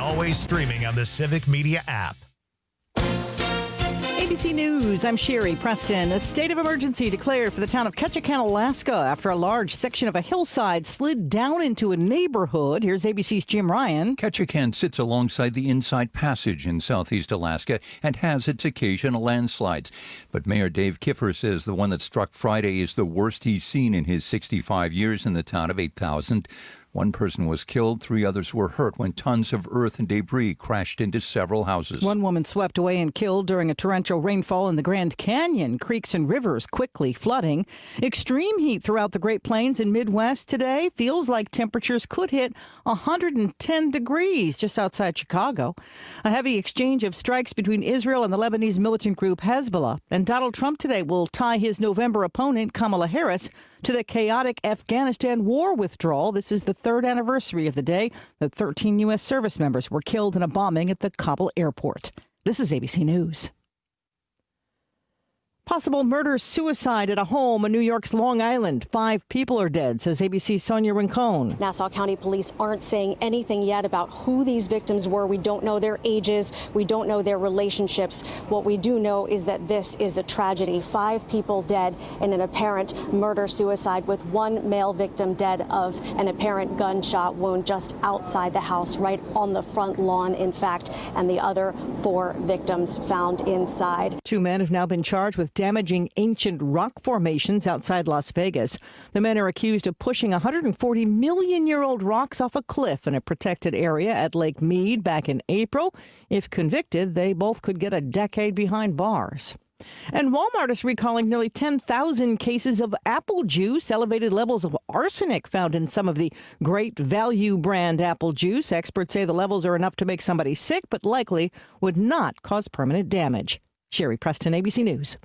always streaming on the Civic Media app. ABC News, I'm Sherry Preston. A state of emergency declared for the town of Ketchikan, Alaska, after a large section of a hillside slid down into a neighborhood. Here's ABC's Jim Ryan. Ketchikan sits alongside the Inside Passage in southeast Alaska and has its occasional landslides. But Mayor Dave Kiffer says the one that struck Friday is the worst he's seen in his 65 years in the town of 8,000. One person was killed, 3 others were hurt when tons of earth and debris crashed into several houses. One woman swept away and killed during a torrential rainfall in the Grand Canyon. Creeks and rivers quickly flooding. Extreme heat throughout the Great Plains and Midwest today. Feels like temperatures could hit 110 degrees just outside Chicago. A heavy exchange of strikes between Israel and the Lebanese militant group Hezbollah. And Donald Trump today will tie his November opponent, Kamala Harris, to the chaotic Afghanistan war withdrawal. This is the 3rd anniversary of the day that 13 U.S. service members were killed in a bombing at the Kabul airport. This is ABC News. Possible murder-suicide at a home in New York's Long Island. 5 people are dead, says ABC's Sonia Rincon. Nassau County Police aren't saying anything yet about who these victims were. We don't know their ages. We don't know their relationships. What we do know is that this is a tragedy. 5 people dead in an apparent murder-suicide, with 1 male victim dead of an apparent gunshot wound just outside the house, right on the front lawn, in fact, and the other 4 victims found inside. 2 men have now been charged with damaging ancient rock formations outside Las Vegas. The men are accused of pushing 140-million-year-old rocks off a cliff in a protected area at Lake Mead back in April. If convicted, they both could get a decade behind bars. And Walmart is recalling nearly 10,000 cases of apple juice. Elevated levels of arsenic found in some of the Great Value brand apple juice. Experts say the levels are enough to make somebody sick, but likely would not cause permanent damage. Sherry Preston, ABC News.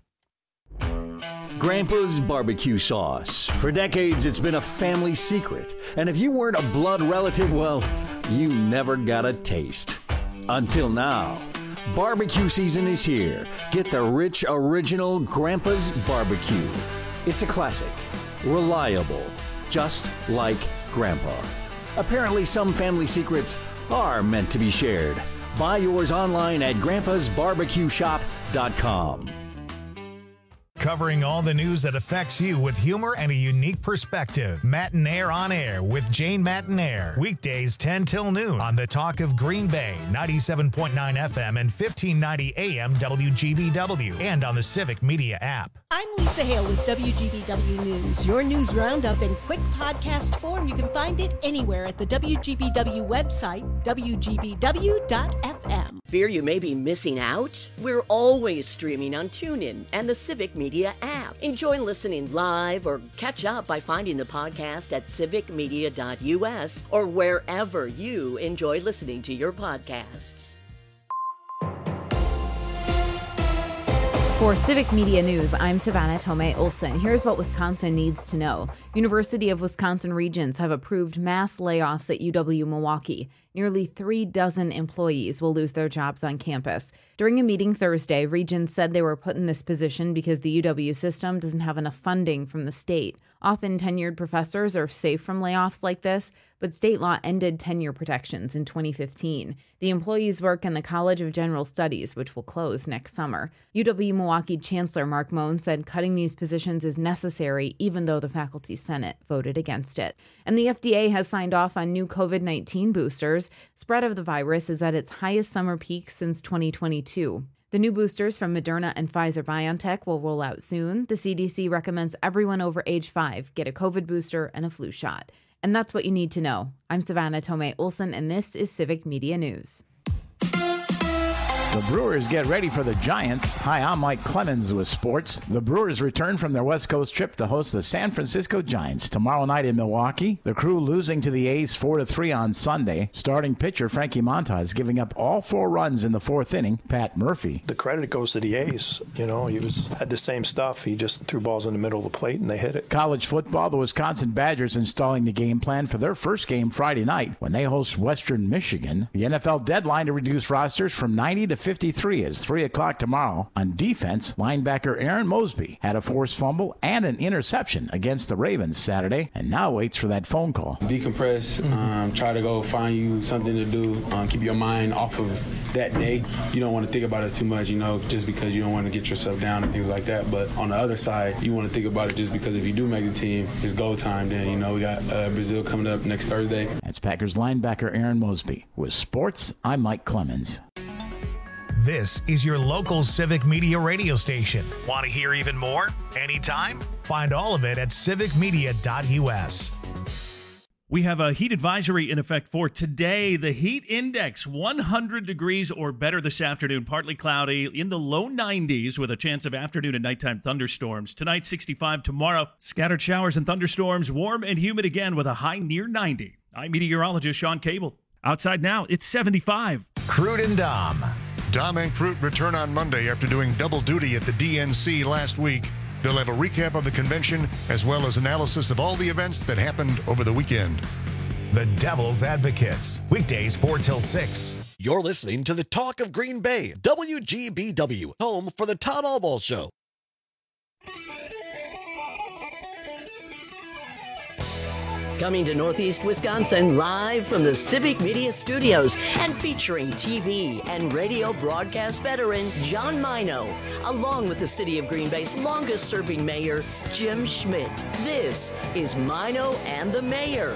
Grandpa's barbecue sauce. For decades, it's been a family secret. And if you weren't a blood relative, well, you never got a taste. Until now. Barbecue season is here. Get the rich, original Grandpa's barbecue. It's a classic. Reliable. Just like Grandpa. Apparently, some family secrets are meant to be shared. Buy yours online at grandpasbarbecueshop.com. Covering all the news that affects you with humor and a unique perspective. Matinaire on Air with Jane Matinaire. Weekdays 10 till noon on the Talk of Green Bay, 97.9 FM and 1590 AM WGBW, and on the Civic Media app. I'm Lisa Hale with WGBW News. Your news roundup in quick podcast form. You can find it anywhere at the WGBW website, WGBW.FM. Fear you may be missing out? We're always streaming on TuneIn and the Civic Media app. Enjoy listening live or catch up by finding the podcast at civicmedia.us or wherever you enjoy listening to your podcasts. For Civic Media News, I'm Savannah Tomei Olsen. Here's what Wisconsin needs to know. University of Wisconsin Regents have approved mass layoffs at UW-Milwaukee. Nearly 36 employees will lose their jobs on campus. During a meeting Thursday, Regents said they were put in this position because the UW system doesn't have enough funding from the state. Often tenured professors are safe from layoffs like this, but state law ended tenure protections in 2015. The employees work in the College of General Studies, which will close next summer. UW-Milwaukee Chancellor Mark Moen said cutting these positions is necessary, even though the Faculty Senate voted against it. And the FDA has signed off on new COVID-19 boosters. Spread of the virus is at its highest summer peak since 2022. The new boosters from Moderna and Pfizer-BioNTech will roll out soon. The CDC recommends everyone over age 5 get a COVID booster and a flu shot. And that's what you need to know. I'm Savannah Tomei Olsen, and this is Civic Media News. The Brewers get ready for the Giants. Hi, I'm Mike Clemens with sports. The Brewers return from their West Coast trip to host the San Francisco Giants tomorrow night in Milwaukee. The Crew losing to the A's 4-3 on Sunday. Starting pitcher Frankie Montas giving up all 4 runs in the 4th inning. Pat Murphy. The credit goes to the A's. You know, he had the same stuff. He just threw balls in the middle of the plate and they hit it. College football, the Wisconsin Badgers installing the game plan for their first game Friday night when they host Western Michigan. The NFL deadline to reduce rosters from 90 to 53 is 3 o'clock tomorrow. On defense, linebacker Aaron Mosby had a forced fumble and an interception against the Ravens Saturday, and now waits for that phone call. Decompress, try to go find you something to do, keep your mind off of that day. You don't want to think about it too much, just because you don't want to get yourself down and things like that. But on the other side, you want to think about it just because if you do make the team, it's go time then. We got Brazil coming up next Thursday. That's Packers linebacker Aaron Mosby. With sports, I'm Mike Clemens. This is your local Civic Media radio station. Want to hear even more? Anytime? Find all of it at civicmedia.us. We have a heat advisory in effect for today. The heat index, 100 degrees or better this afternoon. Partly cloudy in the low 90s with a chance of afternoon and nighttime thunderstorms. Tonight, 65. Tomorrow, scattered showers and thunderstorms. Warm and humid again with a high near 90. I'm meteorologist Sean Cable. Outside now, it's 75. Crute and Dom. Dom and Crute return on Monday after doing double duty at the DNC last week. They'll have a recap of the convention as well as analysis of all the events that happened over the weekend. The Devil's Advocates. Weekdays 4 till 6. You're listening to the Talk of Green Bay, WGBW, home for the Todd Allball Show. Coming to Northeast Wisconsin live from the Civic Media Studios and featuring TV and radio broadcast veteran John Mino, along with the City of Green Bay's longest-serving mayor, Jim Schmidt. This is Mino and the Mayor.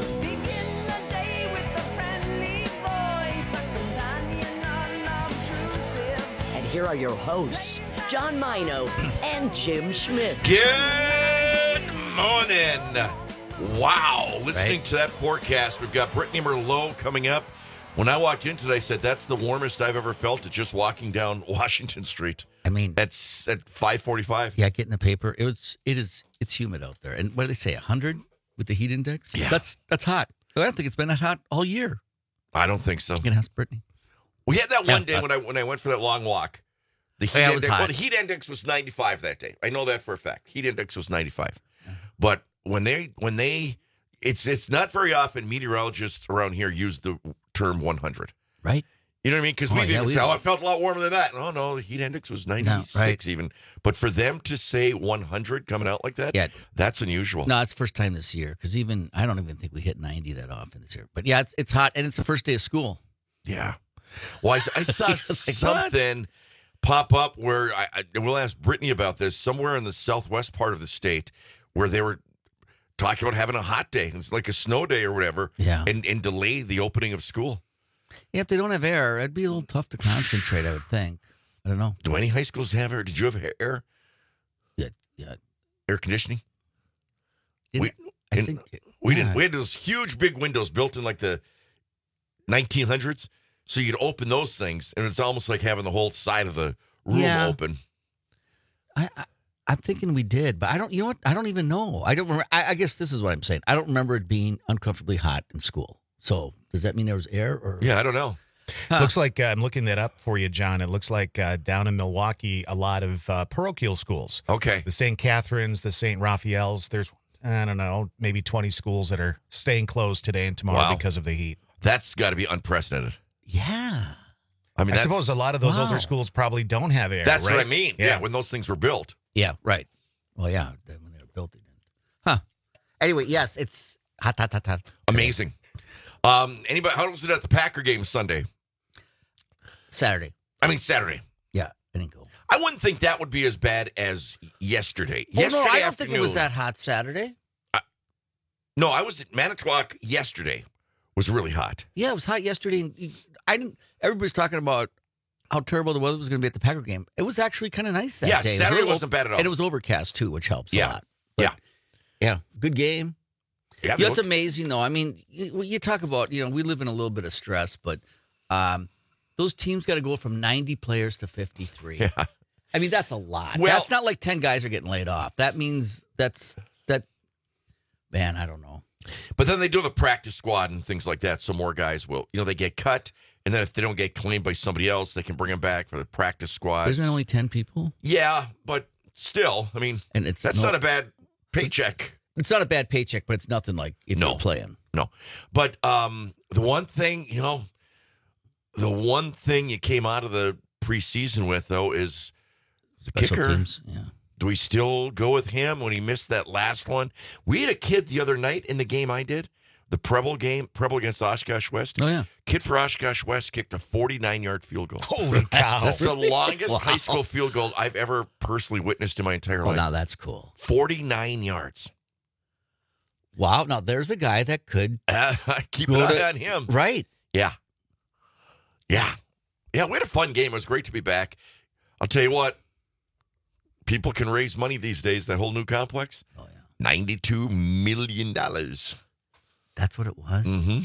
And here are your hosts, John Mino and Jim Schmidt. Good morning. Wow. Listening to that forecast, we've got Brittany Merlot coming up. When I walked in today, I said, that's the warmest I've ever felt at just walking down Washington Street. I mean, that's at 5:45. Yeah, getting the paper. It's humid out there. And what do they say, 100 with the heat index? Yeah. That's hot. I don't think it's been that hot all year. I don't think so. You can ask Brittany. We had that one day when I went for that long walk. The heat index, well, the heat index was 95 that day. I know that for a fact. Heat index was 95. But it's not very often meteorologists around here use the term 100. Right. You know what I mean? Because we've even said, it felt a lot warmer than that. Oh, no, the heat index was 96 even. But for them to say 100 coming out like that, that's unusual. No, it's the first time this year. Because I don't even think we hit 90 that often this year. But yeah, it's hot, and it's the first day of school. Yeah. Well, I saw something pop up where we'll ask Brittany about this, somewhere in the southwest part of the state where they were talking about having a hot day. It's like a snow day or whatever. Yeah. And delay the opening of school. Yeah, if they don't have air, it'd be a little tough to concentrate, I would think. I don't know. Do any high schools have air? Did you have air? Yeah. Air conditioning? We didn't. We had those huge big windows built in like the 1900s. So you'd open those things, and it's almost like having the whole side of the room open. I'm thinking we did, but I don't. You know what? I don't even know. I don't remember. I guess this is what I'm saying. I don't remember it being uncomfortably hot in school. So does that mean there was air? Or yeah, I don't know. Looks like I'm looking that up for you, John. It looks like down in Milwaukee, a lot of parochial schools. Okay, the St. Catherine's, the St. Raphael's. There's I don't know, maybe 20 schools that are staying closed today and tomorrow because of the heat. That's got to be unprecedented. Yeah. I suppose a lot of those older schools probably don't have air. That's right? what I mean. Yeah, when those things were built. Yeah, right. Well, yeah, when they were built, it didn't. Huh. Anyway, yes, it's hot. Amazing. Anybody? How was it at the Packer game Sunday? Saturday. Yeah, I didn't go. I wouldn't think that would be as bad as yesterday. Oh, no, I don't think it was that hot Saturday. No, I was at Manitowoc yesterday. Was really hot. Yeah, it was hot yesterday. And everybody's talking about how terrible the weather was going to be at the Packer game. It was actually kind of nice that day. Saturday wasn't bad at all. And it was overcast, too, which helps a lot. But, yeah, good game. Yeah, it's amazing, though. I mean, you talk about, we live in a little bit of stress, but those teams got to go from 90 players to 53. Yeah. I mean, that's a lot. Well, that's not like 10 guys are getting laid off. That means man, I don't know. But then they do have a practice squad and things like that, so more guys will, they get cut, and then if they don't get claimed by somebody else, they can bring them back for the practice squad. Isn't it only 10 people? Yeah, but still, I mean, and that's not a bad paycheck. It's not a bad paycheck, but it's nothing like if you're playing. No. But the one thing you came out of the preseason with, though, is the Special kicker. teams, yeah. Do we still go with him when he missed that last one? We had a kid the other night in the game I did, the Preble game, Preble against Oshkosh West. Oh, yeah. Kid for Oshkosh West kicked a 49-yard field goal. Holy cow. That's the longest Wow. high school field goal I've ever personally witnessed in my entire Oh, life. now that's cool. 49 yards. Wow. Now there's a guy that could keep an eye on him. Right. Yeah. Yeah. Yeah, we had a fun game. It was great to be back. I'll tell you what, people can raise money these days, that whole new complex. Oh, yeah. $92 million. That's what it was? Mm-hmm.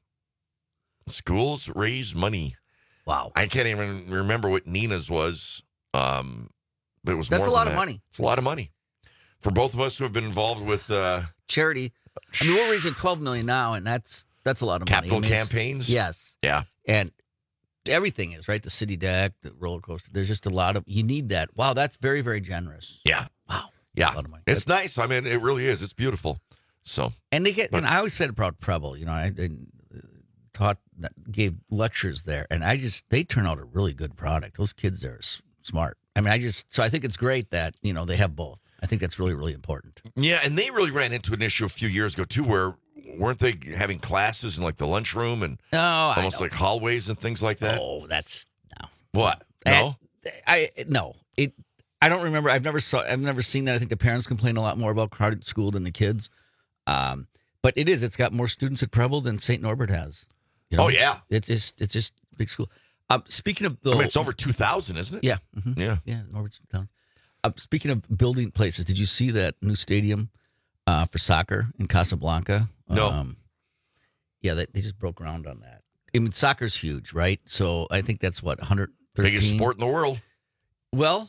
Schools raise money. Wow. I can't even remember what Nina's was. But it was That's more a lot than of that. money. It's a lot of money. For both of us who have been involved with charity. I mean, we're raising $12 million now, and that's a lot of money. capital I mean, campaigns. Yes. Yeah. And everything is, right? The city deck, the roller coaster. There's just a lot of, you need that. Wow, that's very, very generous. Yeah. Wow. Yeah. A lot of money. It's nice. I mean, it really is. It's beautiful. So. And they get, and I always said about Preble, you know, I taught, gave lectures there, and they turn out a really good product. Those kids there are smart. I mean, so I think it's great that, you know, they have both. I think that's really, really important. Yeah, and they really ran into an issue a few years ago, too, where weren't they having classes in, like, the lunchroom and almost like hallways and things like that? Oh, that's, no. What? No? No. I don't remember. I've never seen that. I think the parents complain a lot more about crowded school than the kids. But it's got more students at Preble than St. Norbert has. You know? Oh, yeah. It's just a big school. Speaking of, it's over 2,000, isn't it? Yeah. Mm-hmm. Yeah. Norbert's 2,000. Speaking of building places, did you see that new stadium for soccer in Casablanca? No. Yeah, they just broke ground on that. I mean, soccer's huge, right? So I think that's what, 113? Biggest sport in the world. Well,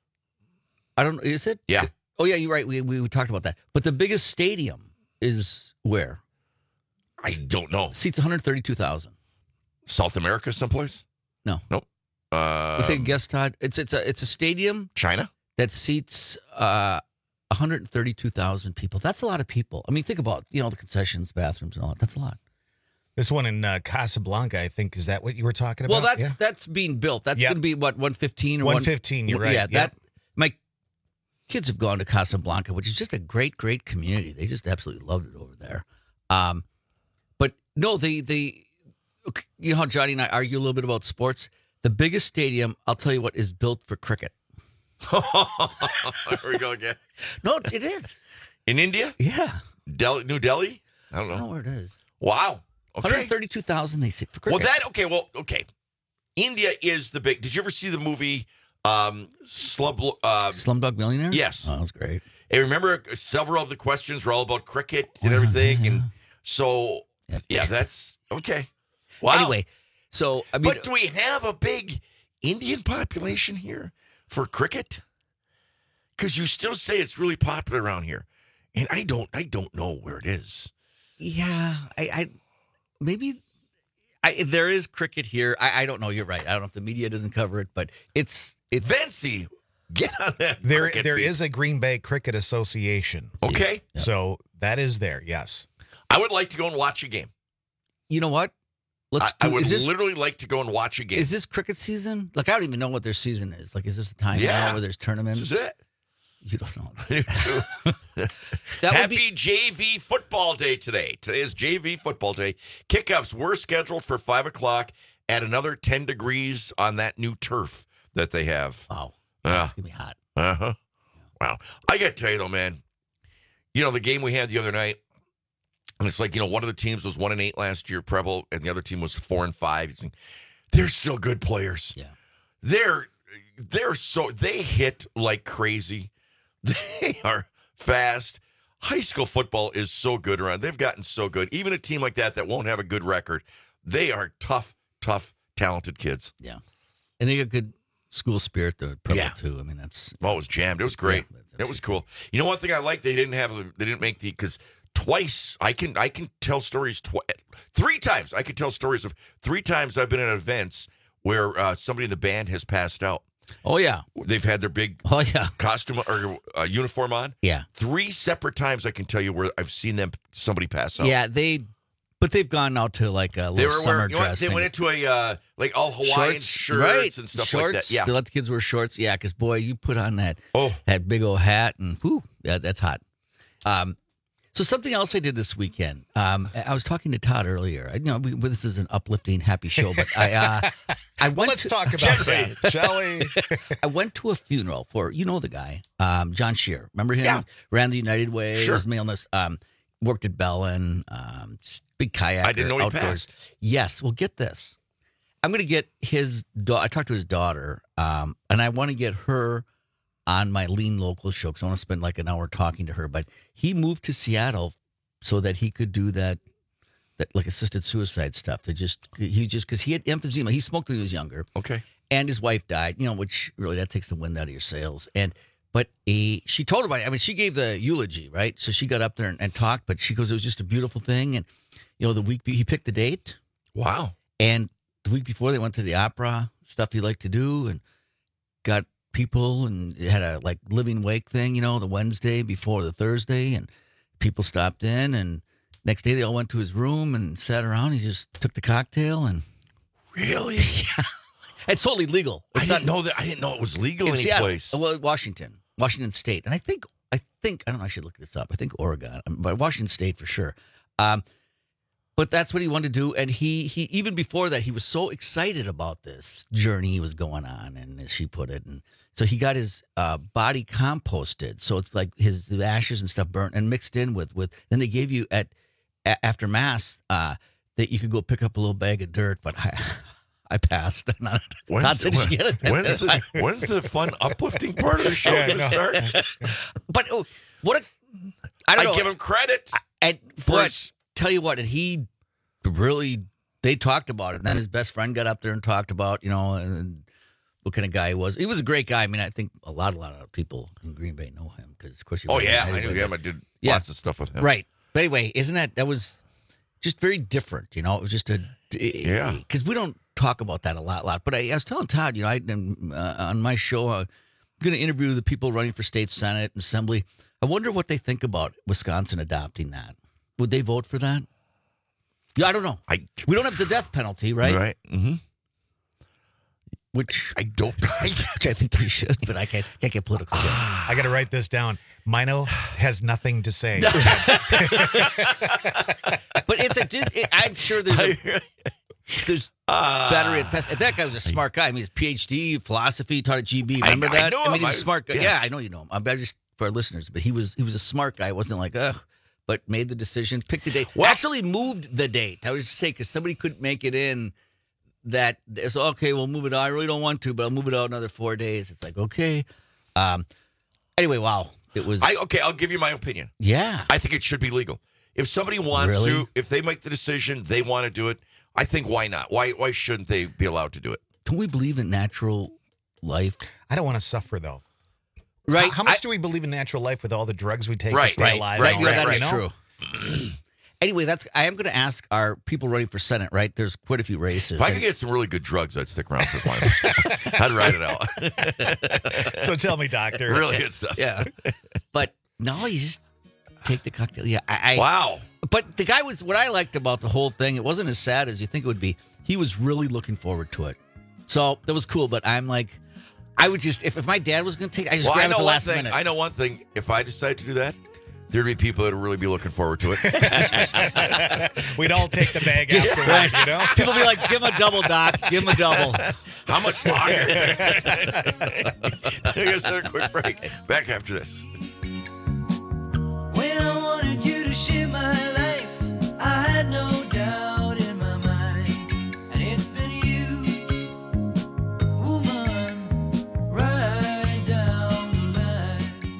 I don't know. Is it? Yeah. Oh, yeah, you're right. We talked about that. But the biggest stadium is where? I don't know. Seats 132,000. South America someplace? No. Nope. We'll take a guess, Todd. It's a stadium. China? That seats 132,000 people. That's a lot of people. I mean, think about, you know, the concessions, bathrooms, and all that. That's a lot. This one in Casablanca, I think, is that what you were talking about? Well, that's being built. That's going to be, what, 115 or 115, you're right. Yeah, Yep. my kids have gone to Casablanca, which is just a great, great community. They just absolutely loved it over there. But no, you know how Johnny and I argue a little bit about sports? The biggest stadium, I'll tell you what, is built for cricket. Here we go again. No, it is. In India? Yeah. New Delhi? I don't know. I don't know where it is. Wow. Okay. 132,000 they sit for cricket. Okay. India is the big. Did you ever see the movie Slumdog Millionaire? Yes. Oh, that was great. And remember, several of the questions were all about cricket and everything. And so, yeah, that's okay. Wow. Anyway, so, I mean. But do we have a big Indian population here for cricket? Because you still say it's really popular around here. And I don't know where it is. Yeah, maybe there is cricket here. I don't know. You're right. I don't know if the media doesn't cover it, but it's Vinci, get on that. There is a Green Bay Cricket Association. Okay. So that is there, yes. I would like to go and watch a game. You know what? I would literally like to go and watch a game. Is this cricket season? Like, I don't even know what their season is. Like, is this the time now where there's tournaments? This is it. You don't know. Happy JV football day today. Today is JV football day. Kickoffs were scheduled for 5 o'clock at another 10 degrees on that new turf that they have. Wow. It's going to be hot. Uh-huh. Wow. I got to tell you, though, man, you know, the game we had the other night, and it's like, you know, one of the teams was 1-8 last year, Preble, and the other team was 4-5. They're still good players. Yeah. They hit like crazy. They are fast. High school football is so good around. They've gotten so good. Even a team like that won't have a good record, they are tough, talented kids. Yeah. And they got good school spirit, though, too. I mean, that's... Well, it was jammed. It was great. Yeah, it was cool. You know, one thing I like, they didn't make because twice, I can tell stories, 3 times. I can tell stories of 3 times I've been at events where somebody in the band has passed out. Oh, yeah. They've had their big costume or uniform on. Yeah. 3 separate times I can tell you where I've seen somebody pass out. Yeah, they But they've gone now to like a little summer dress. They went into a like all Hawaiian shirts and stuff like that. Yeah, they let the kids wear shorts. Yeah, because boy, you put on that big old hat and whoo, that's hot. So something else I did this weekend. I was talking to Todd earlier. This is an uplifting, happy show, but I went. Let's talk about that, shall we? I went to a funeral for the guy, John Shear. Remember him? Yeah. Ran the United Way. Sure. Was maleness. Worked at Bellin. Big kayaker. I didn't know he outdoors. passed. Yes. Well, get this. I'm going to get his daughter. I talked to his daughter, and I want to get her on my Lean Local show because I want to spend like an hour talking to her. But he moved to Seattle so that he could do that like assisted suicide stuff. Because he had emphysema. He smoked when he was younger. Okay. And his wife died, which really that takes the wind out of your sails. But she told him, she gave the eulogy, right? So she got up there and talked, but she goes, it was just a beautiful thing. And, the week he picked the date. Wow. And the week before they went to the opera, stuff he liked to do, and got people and had a like living wake thing, the Wednesday before the Thursday, and people stopped in, and next day they all went to his room and sat around. He just took the cocktail and really, yeah, it's totally legal. I didn't know it was legal in any place. Well, Washington State, and I think I don't know. I should look this up. I think Oregon, but Washington State for sure. But that's what he wanted to do, and he even before that he was so excited about this journey he was going on, and as she put it, and so he got his body composted. So it's like his ashes and stuff burnt and mixed in with. Then they gave you after mass that you could go pick up a little bag of dirt, but I passed. When's the fun uplifting part of the show going to start? But I give him credit. Tell you what, and he really, they talked about it. And then his best friend got up there and talked about, and what kind of guy he was. He was a great guy. I mean, I think a lot of people in Green Bay know him because, of course, he was. Oh, yeah, I knew him. I did lots of stuff with him. Right. But anyway, that was just very different, It was just because we don't talk about that a lot. But I was telling Todd, on my show, I'm going to interview the people running for state senate and assembly. I wonder what they think about Wisconsin adopting that. Would they vote for that? Yeah, I don't know. We don't have the death penalty, right? Right. Mm-hmm. Which I don't. Which I think we should, but I can't get political. I got to write this down. Mino has nothing to say. But I'm sure there's battery of tests. That guy was a smart guy. I mean, his PhD, philosophy, taught at GB. Remember that? I know him. He's a smart guy. Yes. Yeah, I know you know him. I'm just for our listeners, but he was a smart guy. It wasn't like, but made the decision, picked the date. Well, actually moved the date. I was just saying, because somebody couldn't make it in that. It's okay, we'll move it out. I really don't want to, but I'll move it out another 4 days. It's like, okay. Anyway, wow. It was. I'll give you my opinion. Yeah. I think it should be legal. If somebody wants to, if they make the decision, they want to do it, I think why not? Why shouldn't they be allowed to do it? Don't we believe in natural life? I don't want to suffer, though. Right. How much do we believe in natural life with all the drugs we take to Right, stay alive? Right, and all yeah, that is you know? true. Anyway, I am going to ask our people running for Senate, right? There's quite a few races. If I could get some really good drugs, I'd stick around for this line. I'd ride it out. So tell me, doctor. Really good stuff. Yeah. But no, you just take the cocktail. Yeah. Wow. But the guy was, what I liked about the whole thing, it wasn't as sad as you think it would be. He was really looking forward to it. So that was cool. But I'm like, I would just, if my dad was going to take, I just grab it at the last minute. I know one thing. If I decide to do that, there'd be people that would really be looking forward to it. We'd all take the bag afterwards, you know? People be like, give him a double, Doc. Give him a double. How much longer? Let's take a quick break. Back after this. When I wanted you to share my life, I had no doubt in my mind. And it's been you, woman, right down the line.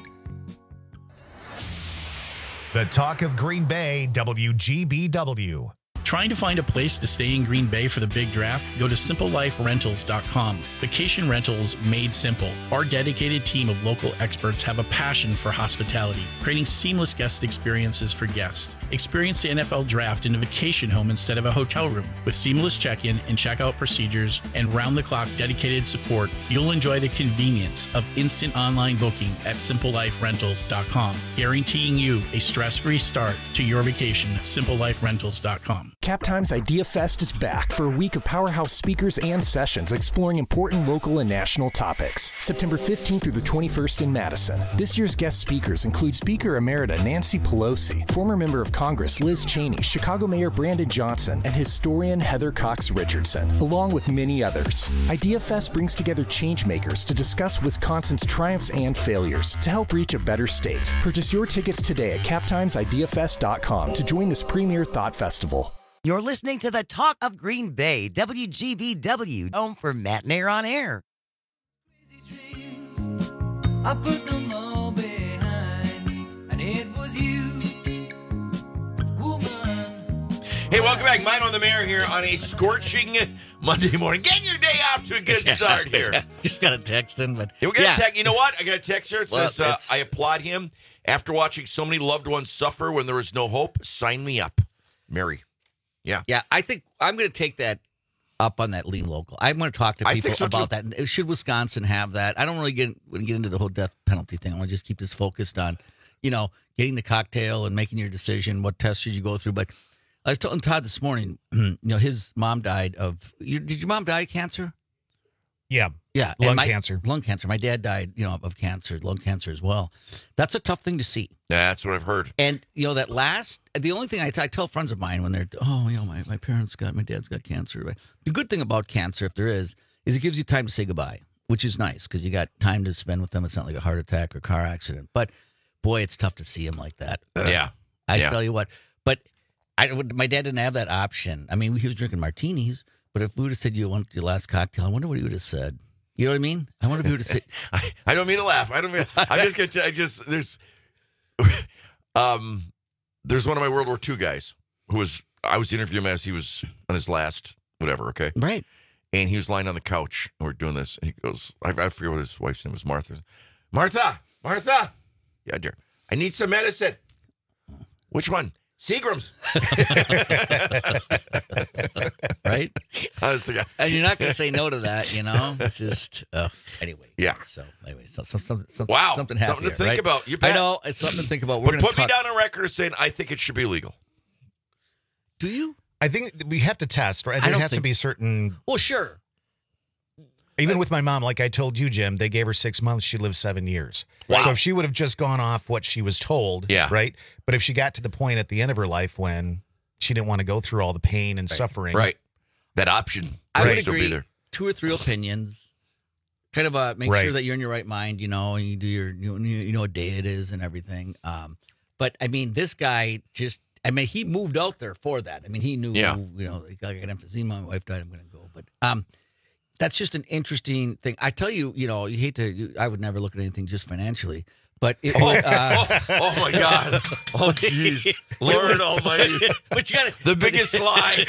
The Talk of Green Bay, WGBW. Trying to find a place to stay in Green Bay for the big draft? Go to simpleliferentals.com. Vacation rentals made simple. Our dedicated team of local experts have a passion for hospitality, creating seamless guest experiences for guests. Experience the NFL Draft in a vacation home instead of a hotel room. With seamless check-in and check-out procedures and round-the-clock dedicated support, you'll enjoy the convenience of instant online booking at SimpleLifeRentals.com, guaranteeing you a stress-free start to your vacation. SimpleLifeRentals.com. Captime's Idea Fest is back for a week of powerhouse speakers and sessions exploring important local and national topics. September 15th through the 21st in Madison. This year's guest speakers include Speaker Emerita Nancy Pelosi, former member of Congress Liz Cheney, Chicago Mayor Brandon Johnson, and historian Heather Cox Richardson, along with many others. Idea Fest brings together changemakers to discuss Wisconsin's triumphs and failures to help reach a better state. Purchase your tickets today at CaptimesIdeaFest.com to join this premier thought festival. You're listening to the Talk of Green Bay, WGBW, home for Matt and Air on Air. I put them all behind, and it was you, woman. Hey, welcome back. Mine on the Mayor here on a scorching Monday morning. Get your day off to a good start here. Just got a text in, but we got a text. You know what? I got a text here. It says, it's- I applaud him. After watching so many loved ones suffer when there was no hope, sign me up. Mary. Yeah. Yeah, I think I'm going to take that up on that lean local. I'm going to talk to I people think so, about too. that. Should Wisconsin have that? I don't really get into the whole death penalty thing. I want to just keep this focused on, getting the cocktail and making your decision. What test should you go through? But I was telling Todd this morning, his mom died of. Did your mom die of cancer? Yeah. Yeah. Lung cancer. Lung cancer. My dad died, of cancer, lung cancer as well. That's a tough thing to see. Yeah, that's what I've heard. And, the only thing I tell friends of mine when they're, my dad's got cancer. The good thing about cancer, if there is it gives you time to say goodbye, which is nice because you got time to spend with them. It's not like a heart attack or car accident. But, boy, it's tough to see him like that. Yeah. I tell you what. But my dad didn't have that option. I mean, he was drinking martinis. But if we would have said you want your last cocktail, I wonder what he would have said. You know what I mean? I wonder if he would have said. I don't mean to laugh. I'm just there's one of my World War II guys I was interviewing him as he was on his last whatever. Okay, right. And he was lying on the couch, and we're doing this, and he goes, I forget what his wife's name was, Martha. Martha. Yeah, dear. I need some medicine. Which one? Seagram's. Right? Honestly, and you're not going to say no to that, It's just, anyway. Yeah. So, something wow. Something happened to think right? about. You bet. I know. It's something to think about. But put me down on record as saying I think it should be legal. Do you? I think we have to test, right? There has to be certain. Well, sure. Even with my mom, like I told you, Jim, they gave her 6 months. She lived 7 years. Wow. So if she would have just gone off what she was told, right? But if she got to the point at the end of her life when she didn't want to go through all the pain and suffering. Right. That option. I would still agree. Be there. 2 or 3 opinions. Kind of make sure that you're in your right mind, and you do your, what day it is and everything. But I mean, this guy he moved out there for that. I mean, he knew, I got emphysema, my wife died, I'm going to go. But that's just an interesting thing. I tell you, you hate to. I would never look at anything just financially, but it. Oh my God! Oh jeez, Lord Almighty! But you got the biggest lie.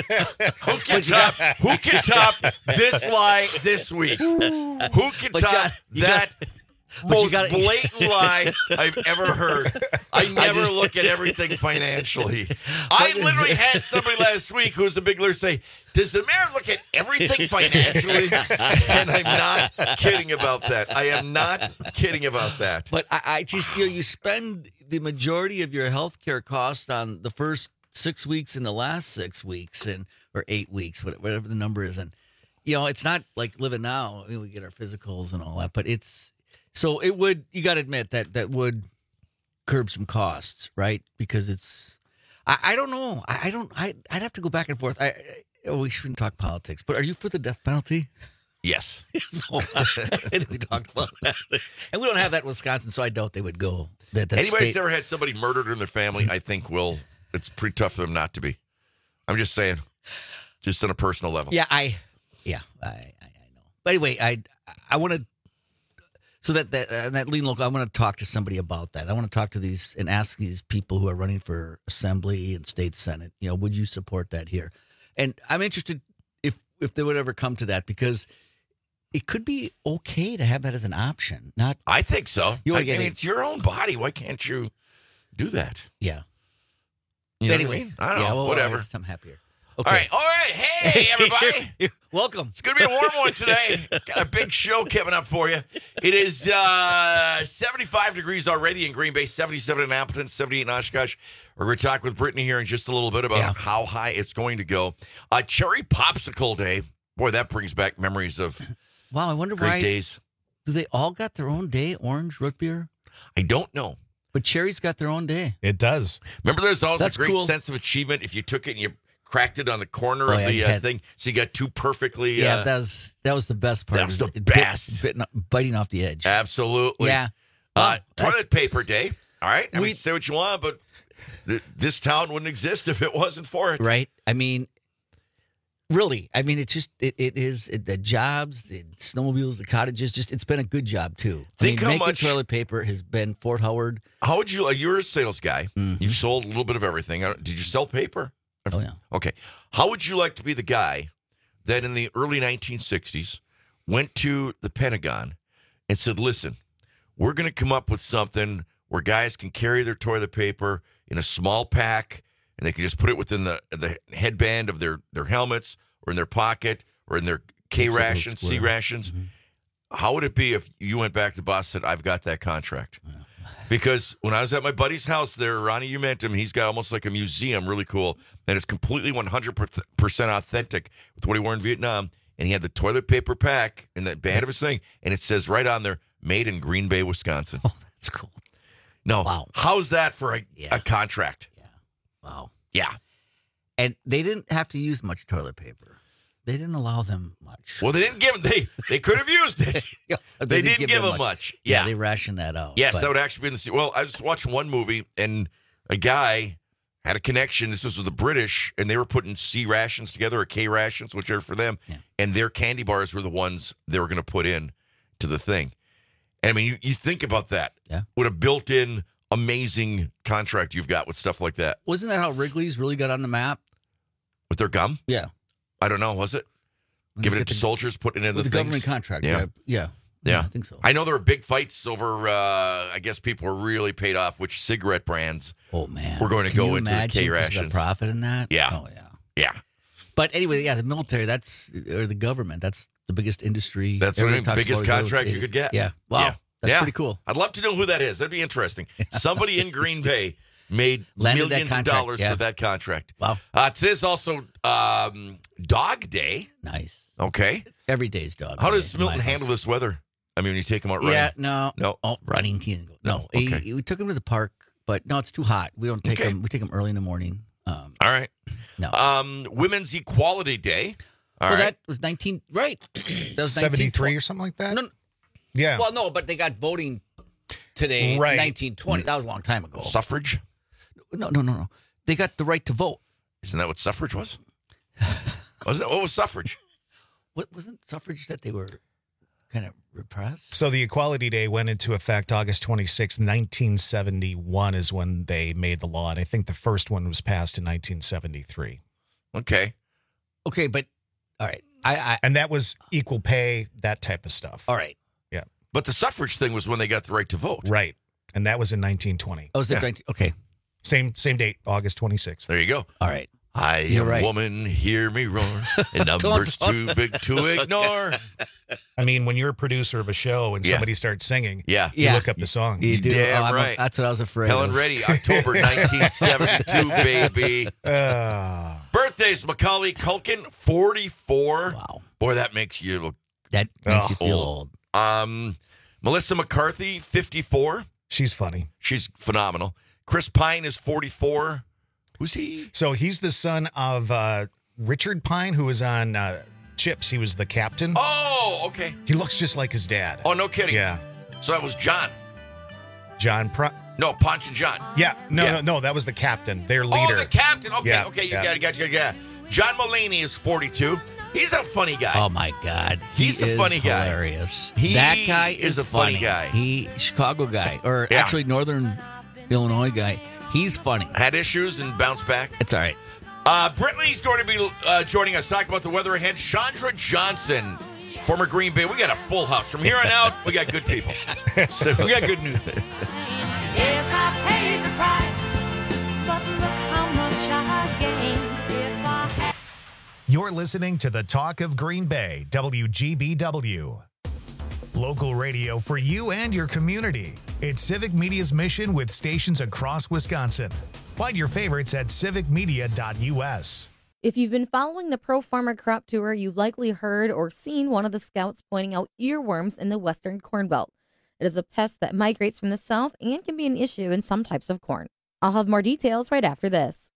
Who can top this lie this week? Who can top that? Most blatant lie I've ever heard. I never look at everything financially. I literally had somebody last week who was a big lawyer say, does the mayor look at everything financially? And I'm not kidding about that. I am not kidding about that. But I just, you spend the majority of your health care costs on the first 6 weeks and the last 6 weeks or 8 weeks, whatever the number is. And, it's not like living now. I mean, we get our physicals and all that, but so it would, you got to admit that would curb some costs, right? Because it's, I don't know. I'd have to go back and forth. We shouldn't talk politics, but are you for the death penalty? Yes. So we talked about that. And we don't have that in Wisconsin, so I doubt they would go. Anybody that's ever had somebody murdered in their family, I think it's pretty tough for them not to be. I'm just saying, just on a personal level. Yeah, I know. But anyway, I want to, so that lean local, I want to talk to somebody about that. I want to talk to these and ask these people who are running for assembly and state senate, would you support that here? And I'm interested if they would ever come to that, because it could be okay to have that as an option. I think so. I mean, it's your own body. Why can't you do that? Yeah. You know anyway, what I mean? I don't know. well, Whatever. I'm happier. All right. Hey, everybody. Welcome. It's going to be a warm one today. Got a big show coming up for you. It is 75 degrees already in Green Bay, 77 in Appleton, 78 in Oshkosh. We're going to talk with Brittany here in just a little bit about how high it's going to go. Cherry Popsicle Day. Boy, that brings back memories of I wonder great why. days. Do they all got their own day? Orange, root beer? I don't know. But cherry's got their own day. It does. Remember, there's always That's a great cool. sense of achievement if you took it and you cracked it on the corner of the thing, so you got two perfectly. Yeah, that was the best part. That was the best. Biting off the edge. Absolutely. Yeah. Toilet paper day. All right. I mean, say what you want, but this town wouldn't exist if it wasn't for it. Right. I mean, really. I mean, it's just it is the jobs, the snowmobiles, the cottages. Just it's been a good job too. Think how making much toilet paper has been Fort Howard. How would you? You're a sales guy. Mm-hmm. You've sold a little bit of everything. Did you sell paper? Oh yeah. Okay. How would you like to be the guy that in the early 1960s went to the Pentagon and said, "Listen, we're going to come up with something where guys can carry their toilet paper in a small pack, and they can just put it within the headband of their helmets or in their pocket or in their K rations, C rations." Mm-hmm. How would it be if you went back to the boss and said, "I've got that contract"? Because when I was at my buddy's house there, Ronnie, you met him, he's got almost like a museum, really cool, and it's completely 100% authentic with what he wore in Vietnam. And he had the toilet paper pack in the band of his thing, and it says right on there, "Made in Green Bay, Wisconsin." Oh, that's cool. No. Wow. How's that for a contract? Yeah. Wow. Yeah. And they didn't have to use much toilet paper. They didn't allow them much. Well, they didn't give them. They could have used it. They didn't give them much. Yeah. They rationed that out. Yes, but- that would actually be in the. Well, I was watching one movie, and a guy had a connection. This was with the British, and they were putting C rations together or K rations, whichever for them. Yeah. And their candy bars were the ones they were going to put in to the thing. And I mean, you think about that. Yeah. What a built-in, amazing contract you've got with stuff like that. Wasn't that how Wrigley's really got on the map? With their gum? Yeah. I don't know. Was it? Giving it to soldiers, putting it in the With the things? government contract. Yeah. Right? Yeah. Yeah, I think so. I know there were big fights over, I guess people were really paid off which cigarette brands were going to go into the K rations. The profit in that? Yeah. Oh, yeah. Yeah. But anyway, the military, or the government, that's the biggest industry. That's the Everyone talks biggest about contract those you could get. Yeah. Wow. That's pretty cool. I'd love to know who that is. That'd be interesting. Somebody in Green Bay made Landed that millions of contract, dollars yeah. with that contract. Wow. Today's also Dog Day. Nice. Okay. Every day's dog. How day does in Milton my handle house. this weather? I mean, when you take him out running. Yeah, no. No. Oh, running. No. Okay. We took him to the park, but no, it's too hot. We don't take him. We take him early in the morning. All right. No. Women's Equality Day. All well, right. that was 19. Right. That was 73 or something like that? No. Yeah. Well, no, but they got voting today. Right. 1920. That was a long time ago. Suffrage? No. They got the right to vote. Isn't that what suffrage was? Wasn't it? What was suffrage? What wasn't suffrage that they were kind of repressed? So the Equality Day went into effect August 26, 1971 is when they made the law. And I think the first one was passed in 1973. Okay. Okay, but all right. And that was equal pay, that type of stuff. All right. Yeah. But the suffrage thing was when they got the right to vote. Right. And that was in 1920. Oh, is it 19? Okay. Same date, August 26th. There you go. All right. I You're am right. woman, hear me roar, and numbers too big to ignore. I mean, when you're a producer of a show and somebody starts singing, you look up the song. You do. Damn right. That's what I was afraid Helen of. Reddy, October 1972, baby. Birthdays, Macaulay Culkin, 44. Wow. Boy, that makes you look That makes you feel old. Melissa McCarthy, 54. She's funny. She's phenomenal. Chris Pine is 44. Who's he? So he's the son of Richard Pine, who was on Chips. He was the captain. Oh, okay. He looks just like his dad. Oh, no kidding. Yeah. So that was John. No, Ponch and John. Yeah. No, that was the captain, their leader. Oh, the captain. Okay, Yeah, okay. You yeah. got it. John Mulaney is 42. He's a funny guy. Oh my God, He's a funny guy. Hilarious. He that guy is a funny guy. He Chicago guy, or Yeah. actually Northern Illinois guy. He's funny. Had issues and bounced back. It's all right. Brittany's going to be joining us, talking about the weather ahead. Chandra Johnson, former Green Bay. We got a full house. From here on out, we got good people. So, We got good news. Yes, I paid the price, but look how much You're listening to the Talk of Green Bay, WGBW. Local radio for you and your community. It's Civic Media's mission with stations across Wisconsin. Find your favorites at civicmedia.us. If you've been following the Pro Farmer Crop Tour, you've likely heard or seen one of the scouts pointing out earworms in the western corn belt. It is a pest that migrates from the south and can be an issue in some types of corn. I'll have more details right after this.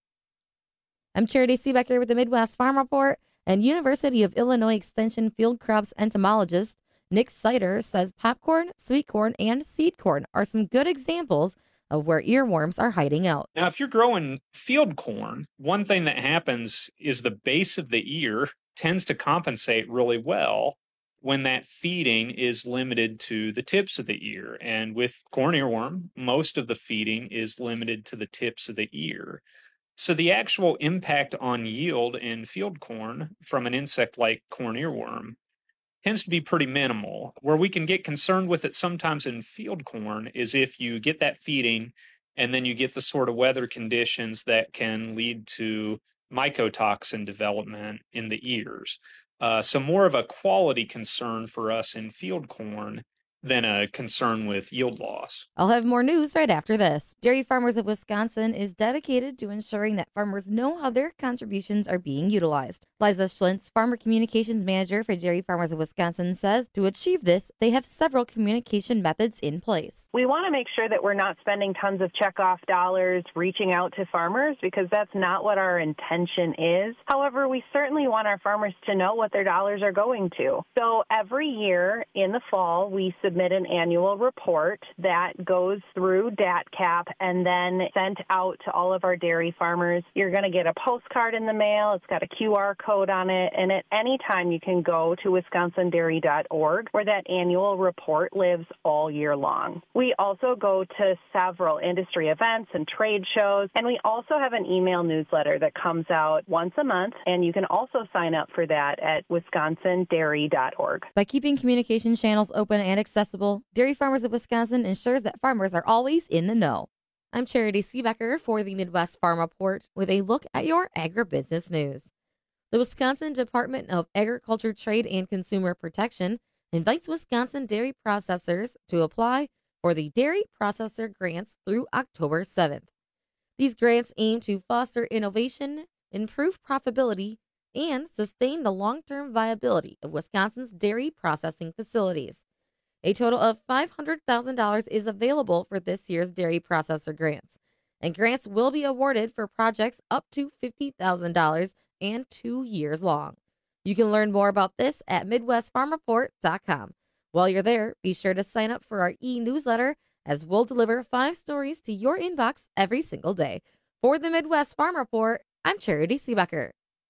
I'm Charity Seebecker with the Midwest Farm Report, and University of Illinois Extension field crops entomologist Nick Sider says popcorn, sweet corn, and seed corn are some good examples of where earworms are hiding out. Now, if you're growing field corn, one thing that happens is the base of the ear tends to compensate really well when that feeding is limited to the tips of the ear. And with corn earworm, most of the feeding is limited to the tips of the ear. So the actual impact on yield in field corn from an insect like corn earworm tends to be pretty minimal. Where we can get concerned with it sometimes in field corn is if you get that feeding and then you get the sort of weather conditions that can lead to mycotoxin development in the ears. So more of a quality concern for us in field corn than a concern with yield loss. I'll have more news right after this. Dairy Farmers of Wisconsin is dedicated to ensuring that farmers know how their contributions are being utilized. Liza Schlintz, Farmer Communications Manager for Dairy Farmers of Wisconsin, says to achieve this, they have several communication methods in place. We want to make sure that we're not spending tons of checkoff dollars reaching out to farmers, because that's not what our intention is. However, we certainly want our farmers to know what their dollars are going to. So every year in the fall, we submit an annual report that goes through DATCAP and then sent out to all of our dairy farmers. You're going to get a postcard in the mail. It's got a QR code on it. And at any time, you can go to wisconsindairy.org, where that annual report lives all year long. We also go to several industry events and trade shows. And we also have an email newsletter that comes out once a month. And you can also sign up for that at wisconsindairy.org. By keeping communication channels open and accessible, Dairy Farmers of Wisconsin ensures that farmers are always in the know. I'm Charity Seebecker for the Midwest Farm Report with a look at your agribusiness news. The Wisconsin Department of Agriculture, Trade, and Consumer Protection invites Wisconsin dairy processors to apply for the Dairy Processor Grants through October 7th. These grants aim to foster innovation, improve profitability, and sustain the long-term viability of Wisconsin's dairy processing facilities. A total of $500,000 is available for this year's dairy processor grants, and grants will be awarded for projects up to $50,000 and 2 years long. You can learn more about this at MidwestFarmReport.com. While you're there, be sure to sign up for our e-newsletter, as we'll deliver 5 stories to your inbox every single day. For the Midwest Farm Report, I'm Charity Seebecker.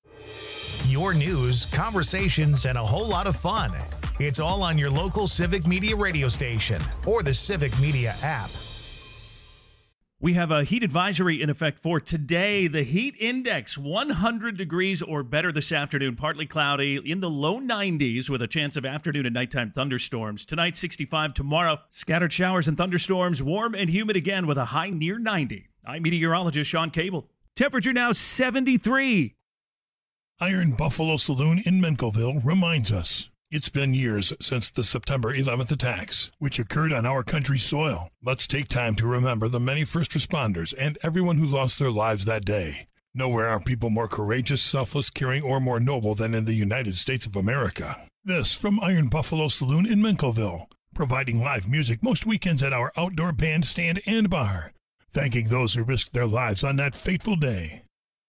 Your news, conversations, and a whole lot of fun. It's all on your local Civic Media radio station or the Civic Media app. We have a heat advisory in effect for today. The heat index, 100 degrees or better this afternoon. Partly cloudy in the low 90s with a chance of afternoon and nighttime thunderstorms. Tonight, 65. Tomorrow, scattered showers and thunderstorms. Warm and humid again with a high near 90. I'm meteorologist Sean Cable. Temperature now 73. Iron Buffalo Saloon in Menkelville reminds us it's been years since the September 11th attacks, which occurred on our country's soil. Let's take time to remember the many first responders and everyone who lost their lives that day. Nowhere are people more courageous, selfless, caring, or more noble than in the United States of America. This from Iron Buffalo Saloon in Menkelville, providing live music most weekends at our outdoor bandstand and bar, thanking those who risked their lives on that fateful day.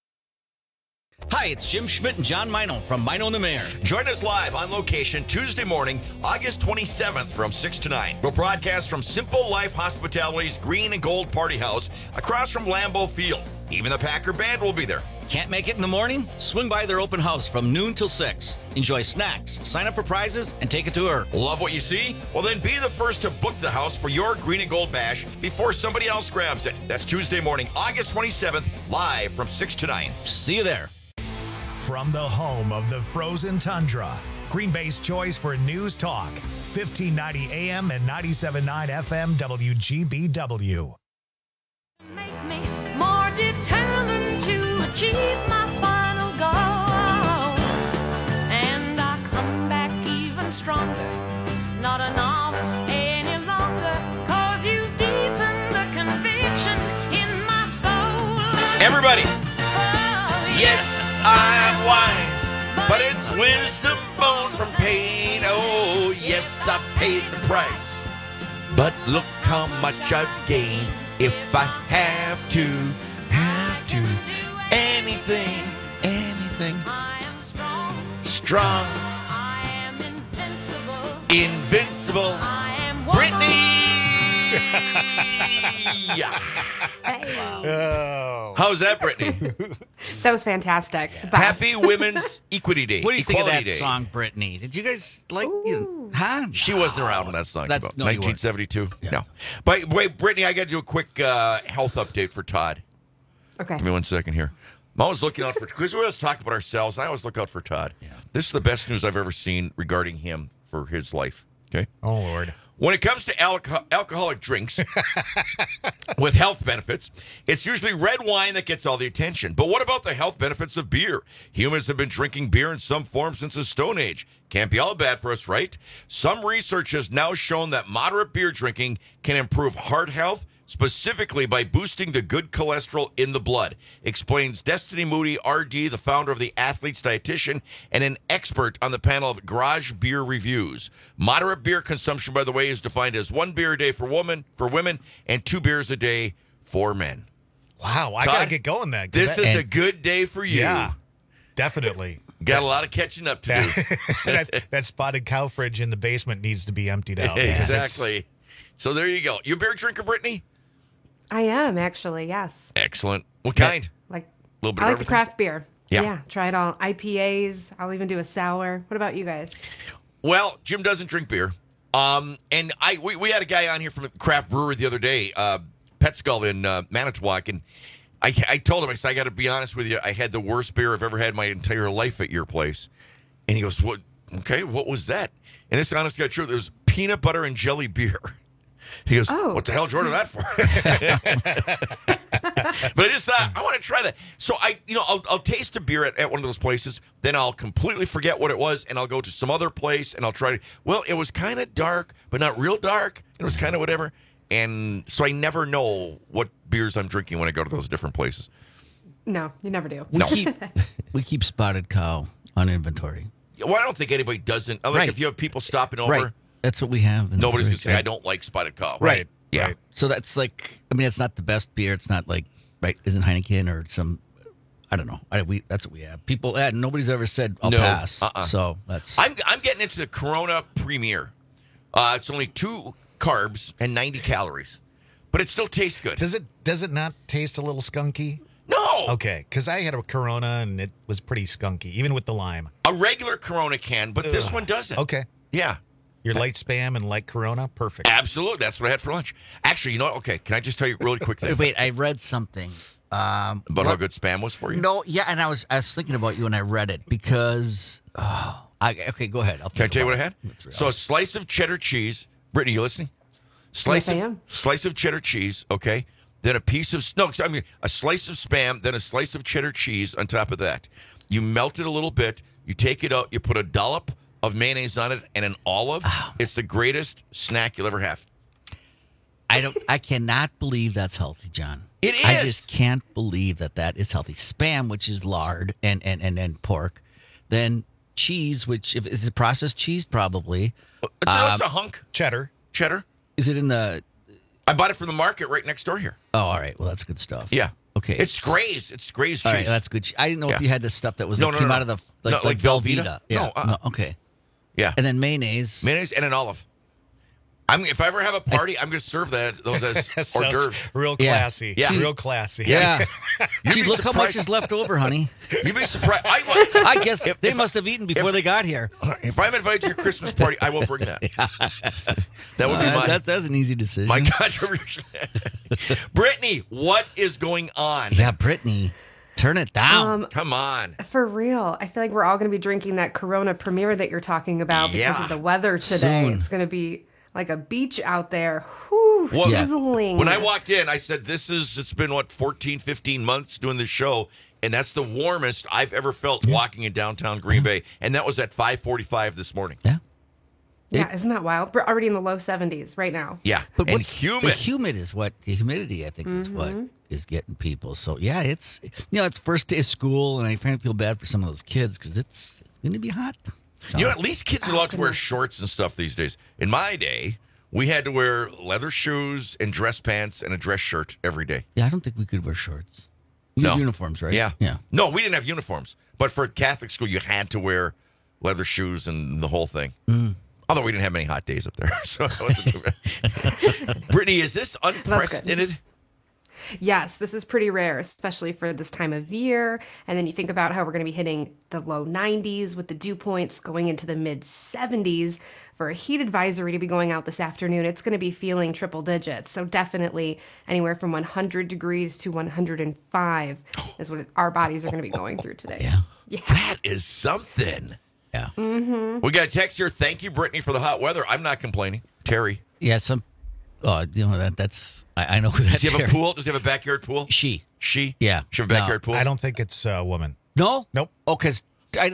Hi, it's Jim Schmidt and John Meinl from Meinl and the Mayor. Join us live on location Tuesday morning, August 27th from 6 to 9. We'll broadcast from Simple Life Hospitality's Green and Gold Party House across from Lambeau Field. Even the Packer Band will be there. Can't make it in the morning? Swing by their open house from noon till 6. Enjoy snacks, sign up for prizes, and take a tour. Love what you see? Well, then be the first to book the house for your Green and Gold Bash before somebody else grabs it. That's Tuesday morning, August 27th, live from 6 to 9. See you there. From the home of the frozen tundra, Green Bay's choice for news talk, 1590 AM and 97.9 FM WGBW. Make me more determined to achieve my final goal. stronger, not a novice any longer, 'cause you've deepened the conviction in my soul. Everybody. Yes, I'm wise, but it's wisdom born from pain. Oh, yes, I paid the price, but look how much I've gained. If I have to, anything, strong, invincible, Brittany. Oh. How's that, Brittany? That was fantastic. Happy Women's Equity Day. What do you think of Equality that Day. song, Brittany? Did you guys like? Huh? She wasn't around when that song came out. No, you weren't. 1972. No. But wait, Brittany, I got to do a quick health update for Todd. Okay. Give me 1 second here. I'm always looking out for, because we always talk about ourselves. I always look out for Todd. Yeah. This is the best news I've ever seen regarding him for his life. Okay. Oh, Lord. When it comes to alcoholic drinks with health benefits, it's usually red wine that gets all the attention. But what about the health benefits of beer? Humans have been drinking beer in some form since the Stone Age. Can't be all bad for us, right? Some research has now shown that moderate beer drinking can improve heart health, specifically by boosting the good cholesterol in the blood, explains Destiny Moody, RD, the founder of the Athlete's Dietitian and an expert on the panel of Garage Beer Reviews. Moderate beer consumption, by the way, is defined as 1 beer a day for women, and 2 beers a day for men. Wow, I Todd, got to get going then. This is a good day for you. Yeah, definitely. Got a lot of catching up to do. that spotted cow fridge in the basement needs to be emptied out. Exactly. So there you go. You a beer drinker, Brittany? I am actually, yes. Excellent. What kind? Like, A little bit I of like the everything? craft beer. Yeah. Try it all. IPAs. I'll even do a sour. What about you guys? Well, Jim doesn't drink beer. And we had a guy on here from a craft brewery the other day, Pet Skull in Manitowoc, and I told him, I said, I got to be honest with you, I had the worst beer I've ever had in my entire life at your place. And he goes, "What? Okay, what was that?" And this honest to God truth, it was peanut butter and jelly beer. He goes, "What the hell did you order that for?" But I just thought, I want to try that. So I'll taste a beer at one of those places, then I'll completely forget what it was, and I'll go to some other place, and I'll try to, well, it was kind of dark, but not real dark. It was kind of whatever. And so I never know what beers I'm drinking when I go to those different places. No, you never do. We keep Spotted Cow on inventory. Well, I don't think anybody doesn't. Like Right. if you have people stopping over, Right. That's what we have. in the nobody's going to fridge. say, I don't like Spotted Cow. Right. Yeah. Right. So that's like, I mean, it's not the best beer. It's not like, right, isn't Heineken or some, I don't know. That's what we have. People, nobody's ever said, I'll No. pass. So that's. I'm getting into the Corona Premier. It's only 2 carbs and 90 calories, but it still tastes good. Does it not taste a little skunky? No. Okay, because I had a Corona and it was pretty skunky, even with the lime. A regular Corona can, but this one doesn't. Okay. Yeah. Your light Spam and light Corona, perfect. Absolutely. That's what I had for lunch. Actually, you know what? Okay, can I just tell you really quick thing? Wait, I read something. About how good Spam was for you? No, yeah, and I was thinking about you when I read it because, okay, go ahead. Can I tell you what I had? That's real. So a slice of cheddar cheese. Brittany, you listening? Yes, I am. Slice of cheddar cheese, okay? Then a piece of, a slice of Spam, then a slice of cheddar cheese on top of that. You melt it a little bit. You take it out. You put a dollop of mayonnaise on it and an olive. It's the greatest snack you'll ever have. I cannot believe that's healthy, John. It is. I just can't believe that is healthy. Spam, which is lard and pork, then cheese, which is it processed cheese probably. It's a hunk. Cheddar. Is it in the? I bought it from the market right next door here. Oh, all right. Well, that's good stuff. Yeah. Okay. It's Graze. It's Graze cheese. All right, that's good. I didn't know if you had this stuff that was No, came no. out of the No, like Velveeta? Yeah. No, okay. Yeah. And then mayonnaise. Mayonnaise and an olive. If I ever have a party, I'm going to serve those as hors Sounds d'oeuvre. real classy. Yeah. Real classy. Yeah. You'd Gee, be look how much surprised. is left over, honey. You'd be surprised. I guess they must have eaten before they got here. If I'm invited to your Christmas party, I will bring that. That would be my That's an easy decision. my contribution. Brittany, what is going on? Yeah, Brittany, turn it down. Come on. For real, I feel like we're all going to be drinking that Corona Premier that you're talking about because Yeah. of the weather today. Soon. It's going to be like a beach out there. Whew, Well, sizzling. When I walked in, I said, it's been, 14, 15 months doing this show, and that's the warmest I've ever felt walking in downtown Green Bay, and that was at 5:45 this morning. Yeah. Yeah, isn't that wild? We're already in the low 70s right now. Yeah, But and what- humid. The humid is what the humidity I think is what is getting people. So yeah, it's it's first day of school, and I feel bad for some of those kids because it's going to be hot. So, At least kids are allowed to wear shorts and stuff these days. In my day, we had to wear leather shoes and dress pants and a dress shirt every day. yeah, I don't think we could wear shorts. You have uniforms, right? Yeah. Yeah. No, we didn't have uniforms. But for Catholic school, you had to wear leather shoes and the whole thing. Although we didn't have many hot days up there. So it wasn't too bad. Brittany, is this unprecedented? Yes, this is pretty rare, especially for this time of year. And then you think about how we're going to be hitting the low 90s with the dew points going into the mid 70s. For a heat advisory to be going out this afternoon, it's going to be feeling triple digits. So definitely anywhere from 100 degrees to 105 is what our bodies are going to be going through today. Yeah. That is something. Yeah. We got a text here. Thank you, Brittany, for the hot weather. I'm not complaining. Terry. Yeah, that's I know who that. Does he have a Terry- pool? Does he have a backyard pool? She. She Yeah. have a backyard pool? I don't think it's a woman. No? Nope. Oh, because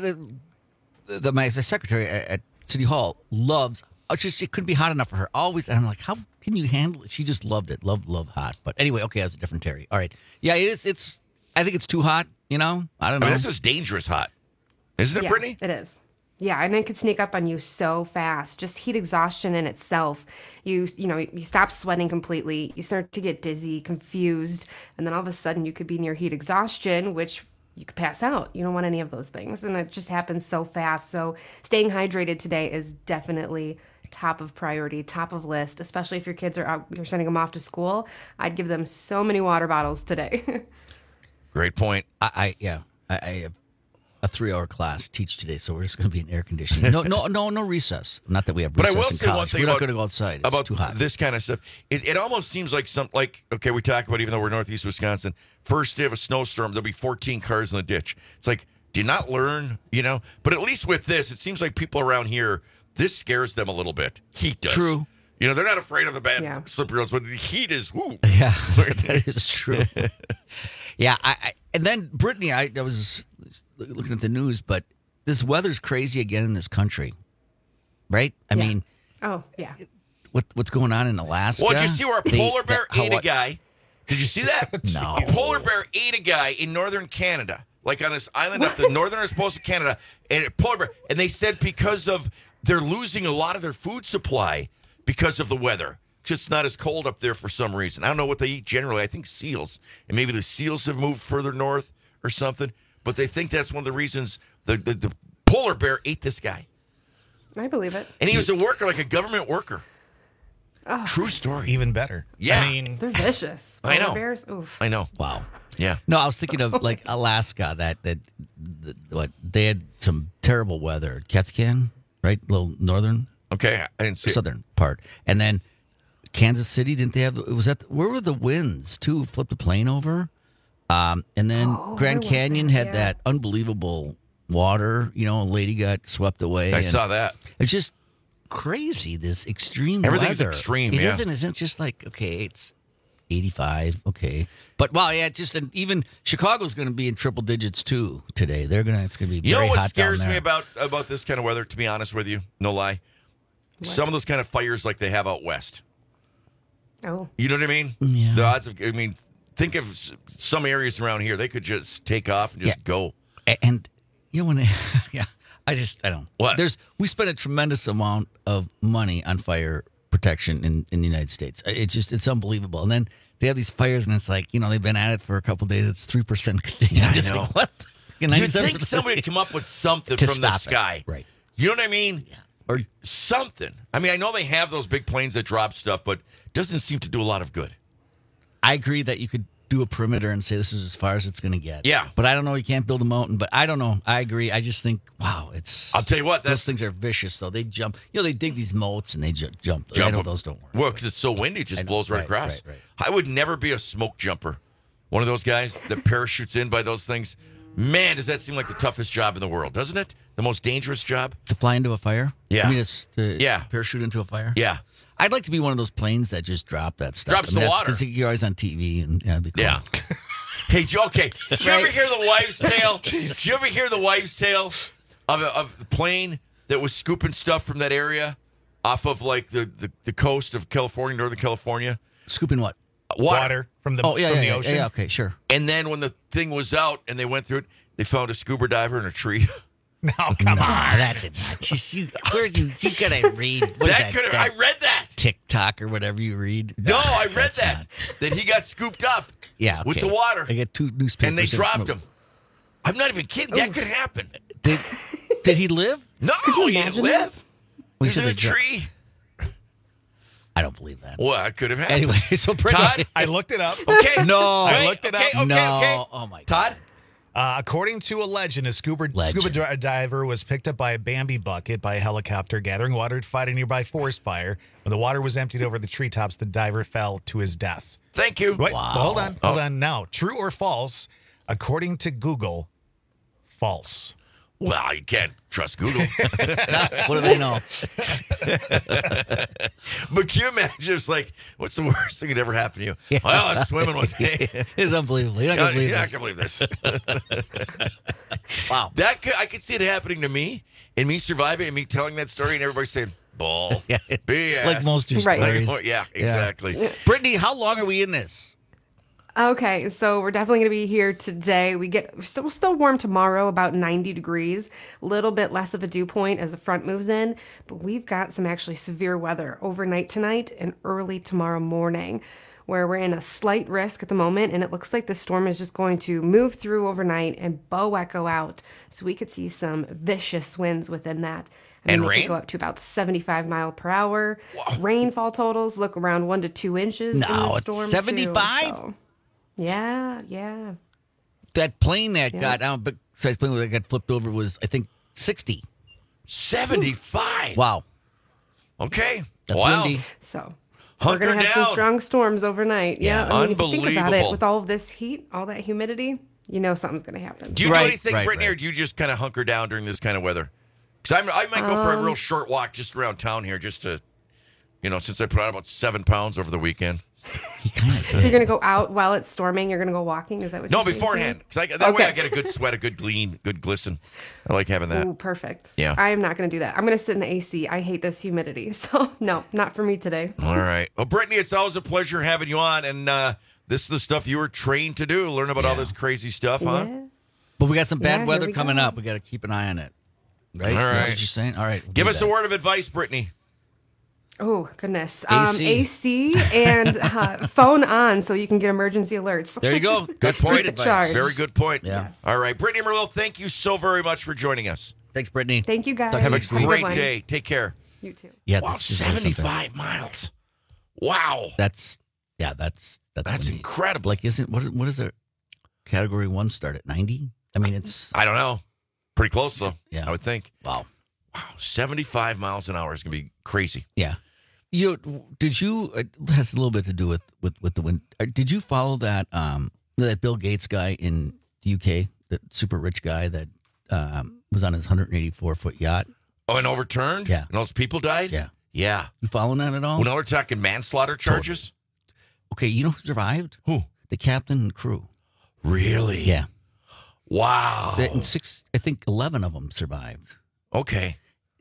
my secretary at City Hall loves. It couldn't be hot enough for her. Always, and I'm like, how can you handle it? She just loved it. Love hot. But anyway, okay, that's a different Terry. All right. Yeah, it is. It's. I think it's too hot. I don't know. This is dangerous hot, isn't it, Yeah, Brittany? It is. Yeah, and it could sneak up on you so fast. Just heat exhaustion in itself. You stop sweating completely. You start to get dizzy, confused, and then all of a sudden you could be near heat exhaustion, which you could pass out. You don't want any of those things, and it just happens so fast. So staying hydrated today is definitely top of priority, top of list, especially if your kids are out, you're sending them off to school. I'd give them so many water bottles today. Great point. I have a 3-hour class teach today, so we're just going to be in air conditioning. No recess. Not that we have But I recess will in say one college. thing We're not about, going to go outside. It's about too hot. this kind of stuff. It almost seems like okay, we talk about, even though we're northeast Wisconsin, first day of a snowstorm, there'll be 14 cars in the ditch. It's like, do you not learn? But at least with this, it seems like people around here, this scares them a little bit. Heat does. True. They're not afraid of the bad slippery roads, but the heat is woo. Yeah, that is true. Yeah, and then Brittany, I was looking at the news, but this weather's crazy again in this country, right? I mean, oh yeah. What's going on in Alaska? Well, did you see where a polar bear ate a guy? Did you see that? No. A polar bear ate a guy in northern Canada, like on this island up the northernmost coast of Canada, and a polar bear. And they said because of they're losing a lot of their food supply because of the weather. It's not as cold up there for some reason. I don't know what they eat generally. I think seals. And maybe the seals have moved further north or something. But they think that's one of the reasons the polar bear ate this guy. I believe it. And he was a worker, like a government worker. Oh. True story. Even better. Yeah. I mean, They're vicious. I know. Polar bears? Oof. I know. Wow. Yeah. No, I was thinking of like Alaska. What they had some terrible weather. Ketchikan, right? Little northern. Okay, I didn't see southern part, and then Kansas City. Didn't they have? Where were the winds too? Flipped a plane over, and then Grand Canyon had that unbelievable water. A lady got swept away. I saw that. It's just crazy. This extreme Everything's weather. extreme, It yeah. isn't just like, okay, it's 85, okay, but wow, yeah, and even Chicago's going to be in triple digits too today. It's going to be You very know what hot down scares there. me about this kind of weather, to be honest with you? No lie. Some of those kind of fires like they have out west. Oh. You know what I mean? Yeah. The odds of, think of some areas around here, they could just take off and just go. And when I don't. What? We spend a tremendous amount of money on fire protection in the United States. It's unbelievable. And then they have these fires, and it's like, they've been at it for a couple of days. It's 3%. Yeah, I It's know. like, what? You'd think somebody would come up with something To from the stop it. sky. Right. You know what I mean? Yeah. Or something. I know they have those big planes that drop stuff, but doesn't seem to do a lot of good. I agree that you could do a perimeter and say this is as far as it's going to get. Yeah. But I don't know. You can't build a mountain. But I don't know. I agree. I just think, wow, I'll tell you what. those things are vicious, though. They jump. They dig these moats and they jump. I know those don't work. Well, because it's so windy, it just blows right across. Right. I would never be a smoke jumper. One of those guys that parachutes in by those things. Man, does that seem like the toughest job in the world, doesn't it? The most dangerous job? To fly into a fire? Yeah. I mean, it's parachute into a fire? Yeah. I'd like to be one of those planes that just drop that stuff. Drops the water. Because you're always on TV and it'd be cool. Yeah. Hey, Joe, okay. Did you ever hear the wives' tale? Did you ever hear the wives' tale of the plane that was scooping stuff from that area off of like the coast of California, Northern California. Scooping what? Water from the ocean. Yeah, okay, sure. And then when the thing was out and they went through it, they found a scuba diver in a tree. No, come on. That did not. Just, you gotta read. What is that? I read that. TikTok or whatever you read. No, I read that. That he got scooped up. Yeah, with okay. the water. I got 2 newspapers. And they dropped him. I'm not even kidding. That could happen. Did he live? No, he didn't live. We He's said in a they dro- tree. I don't believe that. Well, that could have happened. Anyway, so Todd, I looked it up. Okay. No. I looked it up. Okay. Oh, my God. Todd? According to a legend, a scuba diver was picked up by a Bambi bucket by a helicopter gathering water to fight a nearby forest fire. When the water was emptied over the treetops, the diver fell to his death. Thank you. Wait, Wow. hold on. Now, true or false? According to Google, false. Well, you can't trust Google. What do they know? But can you imagine? It's like, what's the worst thing that ever happened to you? Yeah. Well, I was swimming one day. It's unbelievable. You're not going to believe this. Wow. I could see it happening to me, and me surviving, and me telling that story, and everybody saying, bull, BS. Like most of your stories. Yeah, exactly. Yeah. Brittany, how long are we in this? Okay, so we're definitely going to be here today. We'll still warm tomorrow, about 90 degrees. A little bit less of a dew point as the front moves in, but we've got some actually severe weather overnight tonight and early tomorrow morning, where we're in a slight risk at the moment, and it looks like the storm is just going to move through overnight and bow echo out, so we could see some vicious winds within that. And they rain? could go up to about 75 mile per hour. Whoa. Rainfall totals look around 1 to 2 inches in the No, storm. it's 75? So. Yeah. That plane that got out, besides plane that got flipped over was, I think, 60. 75. Wow. Okay. That's wow. windy. So Hunker we're gonna have down. some strong storms overnight. Yeah, I mean, if you think about it, unbelievable. with all of this heat, all that humidity, you know something's gonna happen. Do you do anything, Brittany, or do you just kind of hunker down during this kind of weather? Because I might go for a real short walk just around town here, just to, since I put on about 7 pounds over the weekend. So you're gonna go out while it's storming. You're gonna go walking. Is that what? No, you're saying? beforehand. Because that way I get a good sweat, a good glean, good glisten. I like having that. Ooh, perfect. Yeah. I am not gonna do that. I'm gonna sit in the AC. I hate this humidity. So no, not for me today. All right. Well, Brittany, it's always a pleasure having you on, and this is the stuff you were trained to do. Learn about all this crazy stuff, huh? But we got some bad Yeah, weather here we coming go. up. We got to keep an eye on it. Right? All That's right. what you're saying? All right. we'll Give do us that. a word of advice, Brittany. Oh goodness. AC. AC and phone on so you can get emergency alerts. There you go. Good Keep point. it charged. Very good point. Yeah. Yes. All right. Brittany Merlot, thank you so very much for joining us. Thanks, Brittany. Thank you guys. Have a next week. great one. day. Take care. You too. Yeah. Wow, this is really something. 75 miles. Wow. That's windy. incredible. Like, what is it? Category 1 start at 90? I mean, it's. I don't know. Pretty close, though. Yeah. I would think. Wow. 75 miles an hour is going to be crazy. Yeah. Did you? It has a little bit to do with the wind. Did you follow that that Bill Gates guy in the UK, that super rich guy that was on his 184-foot yacht? Oh, and overturned? Yeah. And those people died? Yeah. Yeah. You following that at all? Well, now we're talking manslaughter charges? Okay, you know who survived? Who? The captain and crew. Really? Yeah. Wow. And 11 of them survived. Okay.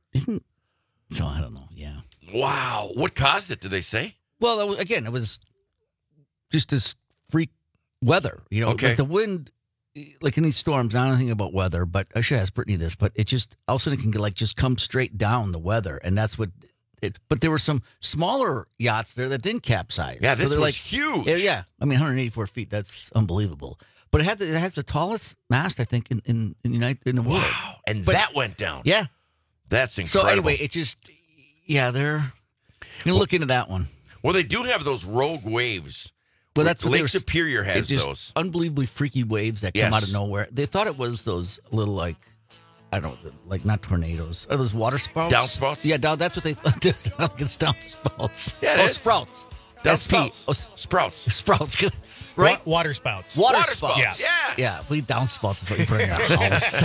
So I don't know. Yeah. Wow. What caused it, did they say? Well, it was just this freak weather. Okay. Like the wind, like in these storms, I don't know anything about weather, but I should ask Brittany this, but it just, all of a sudden it can just come straight down the weather. And that's what but there were some smaller yachts there that didn't capsize. Yeah, this they're was huge. Yeah. I mean, 184 feet, that's unbelievable. But it has the tallest mast, I think, in the world. Wow. And that went down. Yeah. That's incredible. So anyway, it just, they're going to look into that one. Well, they do have those rogue waves. Well, that's what Lake Superior has just those. Unbelievably freaky waves that come out of nowhere. They thought it was those little, like, I don't know, like not tornadoes. Are those water spouts? Downspouts? Yeah, that's what they thought. It's downspouts. Yeah, it is. Sprouts. Downspouts. Sprouts. Sprouts. Right? Water spouts. Water spouts. Yes. Yeah, we downspouts is what you put in your house.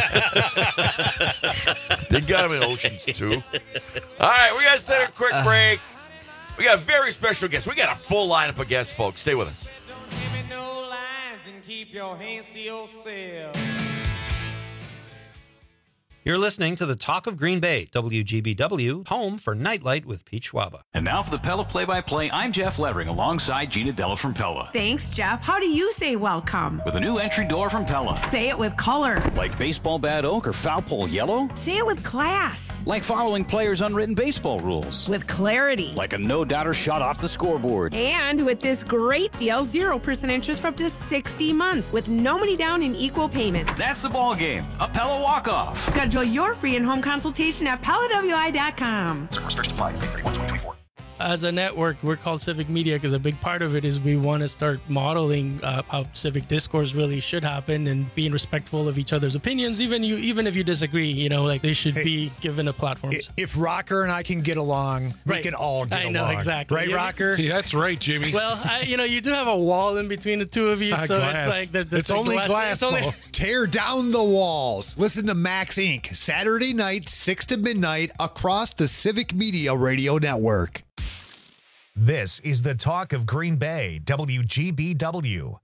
They got them in oceans, too. All right, we got to take a quick break. We got a very special guest. We got a full lineup of guests, folks. Stay with us. Don't give me no lines and keep your hands to yourself. You're listening to the Talk of Green Bay, WGBW, home for Nightlight with Pete Schwaba. And now for the Pella play-by-play, I'm Jeff Levering alongside Gina Della from Pella. Thanks, Jeff. How do you say welcome? With a new entry door from Pella. Say it with color. Like baseball bat oak or foul pole yellow? Say it with class. Like following players' unwritten baseball rules. With clarity. Like a no-doubter shot off the scoreboard. And with this great deal, 0% interest for up to 60 months with no money down and equal payments. That's the ball game. A Pella walk-off. Schedule your free in-home consultation at PellaWI.com. Certain restrictions apply. It's 8/31/2024. As a network, we're called Civic Media because a big part of it is we want to start modeling how civic discourse really should happen and being respectful of each other's opinions, even if you disagree. Like they should be given a platform. If Rocker and I can get along, we can all get along. I know, exactly. Right, Rocker? Yeah, that's right, Jimmy. Well, you do have a wall in between the two of you, so glass. it's like it's only glass. It's only... Tear down the walls. Listen to Max Inc. Saturday night, 6 to midnight, across the Civic Media Radio Network. This is the Talk of Green Bay, WGBW.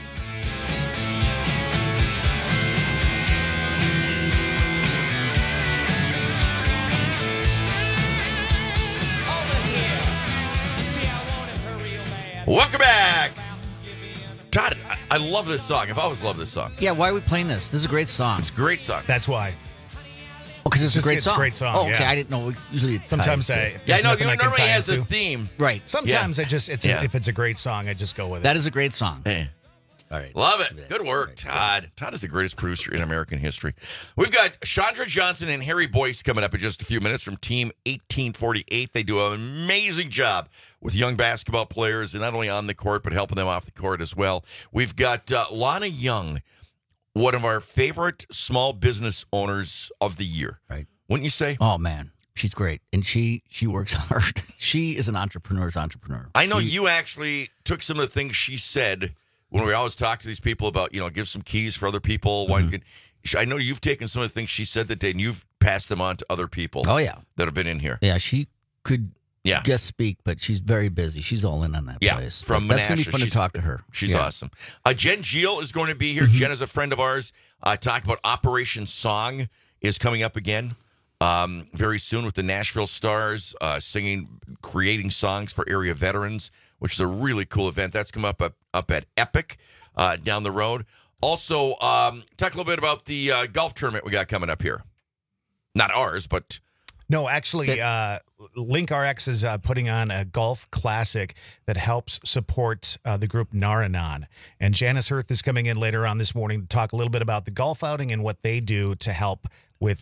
Welcome back. Todd, I love this song. I've always loved this song. Yeah, why are we playing this? This is a great song. It's a great song. That's why. Oh, because it's a great song. It's a great song. Oh, okay. Yeah. I didn't know. Usually, it Sometimes ties Yeah, I know. nothing You I can normally tie has a into. theme. Right. Sometimes Yeah. if it's a great song, I just go with it. That is a great song. Hey. All right. Love it. Good work, Todd. Todd is the greatest producer in American history. We've got Chandra Johnson and Harry Boyce coming up in just a few minutes from Team 1848. They do an amazing job with young basketball players, and not only on the court, but helping them off the court as well. We've got Lana Young, one of our favorite small business owners of the year. Right. Wouldn't you say? Oh, man. She's great. And she works hard. She is an entrepreneur's entrepreneur. I know you actually took some of the things she said when we always talk to these people about, give some keys for other people. I know you've taken some of the things she said that day, and you've passed them on to other people. Oh, yeah. That have been in here. Yeah, she could guest speak, but she's very busy. She's all in on that place. From That's going to Menasha. be fun to talk to her. She's awesome. Jen Geel is going to be here. Jen is a friend of ours. Talk about Operation Song is coming up again very soon with the Nashville Stars creating songs for area veterans, which is a really cool event. That's come up at Epic down the road. Also, talk a little bit about the golf tournament we got coming up here. Not ours, but... No, actually, LinkRx is putting on a golf classic that helps support the group Naranon. And Janice Hirth is coming in later on this morning to talk a little bit about the golf outing and what they do to help with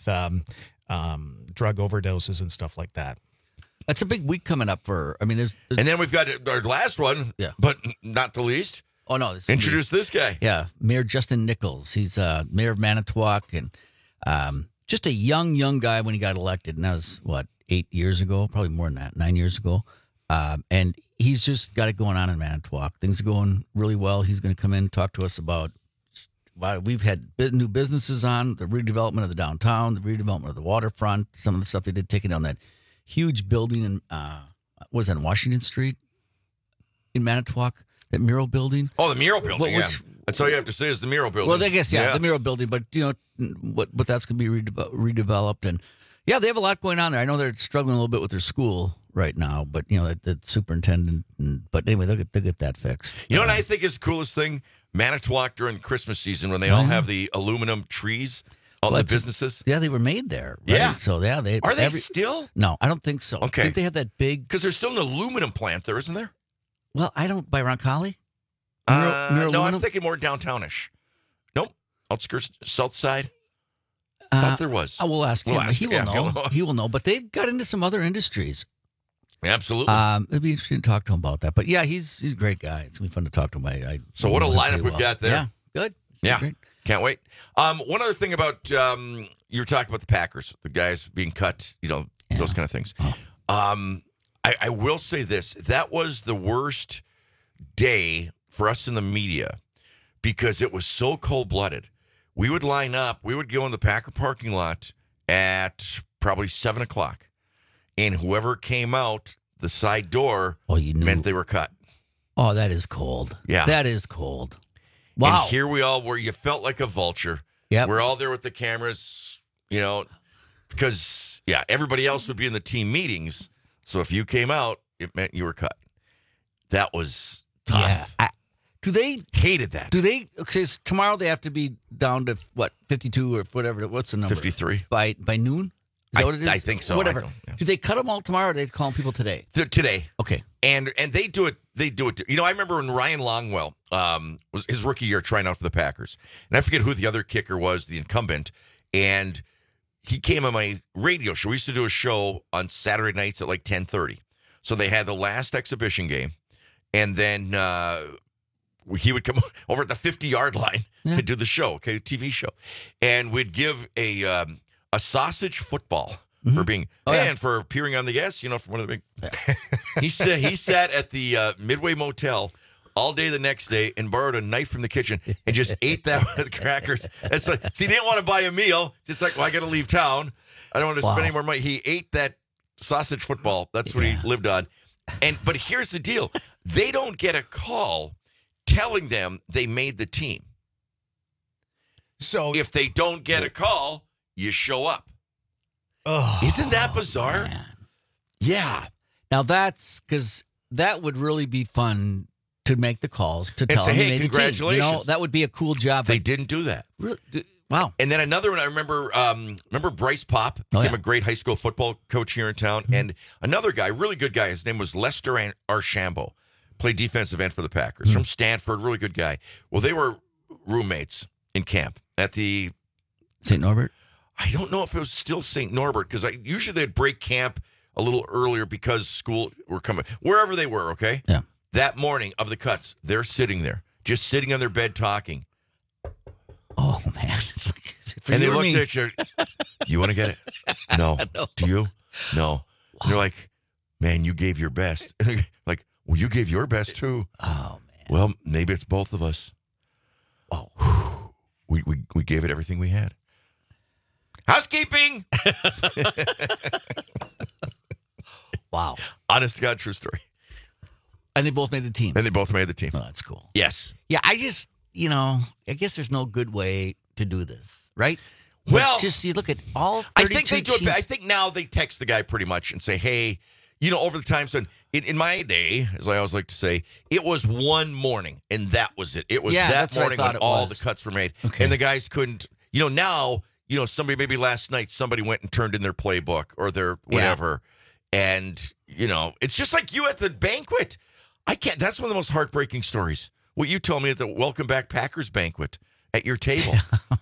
drug overdoses and stuff like that. That's a big week coming up for, there's And then we've got our last one, but not the least. Oh, no. Introduce this guy. Yeah, Mayor Justin Nichols. He's mayor of Manitowoc, and just a young guy when he got elected. And that was, 8 years ago? Probably more than that, 9 years ago. And he's just got it going on in Manitowoc. Things are going really well. He's going to come in and talk to us about we've had new businesses on, the redevelopment of the downtown, the redevelopment of the waterfront, some of the stuff they did taking down that huge building in, was that Washington Street in Manitowoc? That mural building? Oh, the mural building, yeah. That's all you have to say is the mural building. Well, I guess, the mural building, but, but that's going to be redeveloped. And, yeah, they have a lot going on there. I know they're struggling a little bit with their school right now, but, the superintendent, but anyway, they'll get that fixed. You know what I think is the coolest thing? Manitowoc during Christmas season when they all have the aluminum trees, all the businesses. Yeah, they were made there. Right? Yeah. So, yeah. Are they still? No, I don't think so. Okay. I think they have that big. Because there's still an aluminum plant there, isn't there? Well, I don't, by Roncalli? No, I'm thinking more downtownish. Nope. Outskirts, south side. I thought there was. We'll ask him. He will know. He will know. But they've got into some other industries. Absolutely. It'd be interesting to talk to him about that. But yeah, he's a great guy. It's gonna be fun to talk to him. So what a lineup we've got there. Yeah, good. Great. Can't wait. One other thing about you were talking about the Packers, the guys being cut, those kind of things. I will say this: that was the worst day for us in the media because it was so cold-blooded. We would line up. We would go in the Packer parking lot at probably 7 o'clock. And whoever came out the side door meant they were cut. Oh, that is cold. Yeah. That is cold. Wow. And here we all were. You felt like a vulture. Yeah. We're all there with the cameras, because, everybody else would be in the team meetings. So if you came out, it meant you were cut. That was tough. Yeah. Do they hated that? Do they? Okay, so tomorrow they have to be down to 52 or whatever. What's the number? 53 by noon. Is that what it is? I think so. Whatever. Do they cut them all tomorrow? Or are they calling people today? Today. Okay. And they do it. They do it. I remember when Ryan Longwell was his rookie year trying out for the Packers, and I forget who the other kicker was, the incumbent, and he came on my radio show. We used to do a show on Saturday nights at like 10:30. So they had the last exhibition game, and then he would come over at the 50-yard line to do the show, TV show, and we'd give a sausage football for being and for appearing on the guests, from one of the big. He sat at the Midway Motel all day the next day and borrowed a knife from the kitchen and just ate that with crackers. It's like, he didn't want to buy a meal. Just like, I got to leave town. I don't want to spend any more money. He ate that sausage football. That's what he lived on. But here's the deal. They don't get a call telling them they made the team. So if they don't get a call, you show up. Isn't that bizarre? Man. Yeah. Now that's because that would really be fun to make the calls to tell them say, you made congratulations. The team. That would be a cool job. They didn't do that. Really? Wow. And then another one, I remember Bryce Pop, became a great high school football coach here in town. And another guy, really good guy, his name was Lester Archambault, played defensive end for the Packers from Stanford, really good guy. Well, they were roommates in camp at the St. Norbert? I don't know if it was still St. Norbert, because usually they'd break camp a little earlier because school were coming, wherever they were, okay? Yeah. That morning of the cuts, they're sitting there, just sitting on their bed talking. Oh, man. It's like, and they looked at you. You want to get it? No. No. Do you? No. And they're like, man, you gave your best. Like, well, you gave your best too. Oh, man. Well, maybe it's both of us. Oh. We gave it everything we had. Housekeeping. Wow. Honest to God, true story. And they both made the team. And they both made the team. Oh, that's cool. Yes. Yeah, I just, I guess there's no good way to do this, right? Well, just you look at all 32 I think they do it. teams. I think now they text the guy pretty much and say, hey, over the time. So in my day, as I always like to say, it was one morning and that was it. It was that morning when all the cuts were made. Okay. And the guys couldn't, now, somebody maybe last night, somebody went and turned in their playbook or their whatever. Yeah. And, it's just like you at the banquet. That's one of the most heartbreaking stories. What you told me at the Welcome Back Packers banquet at your table.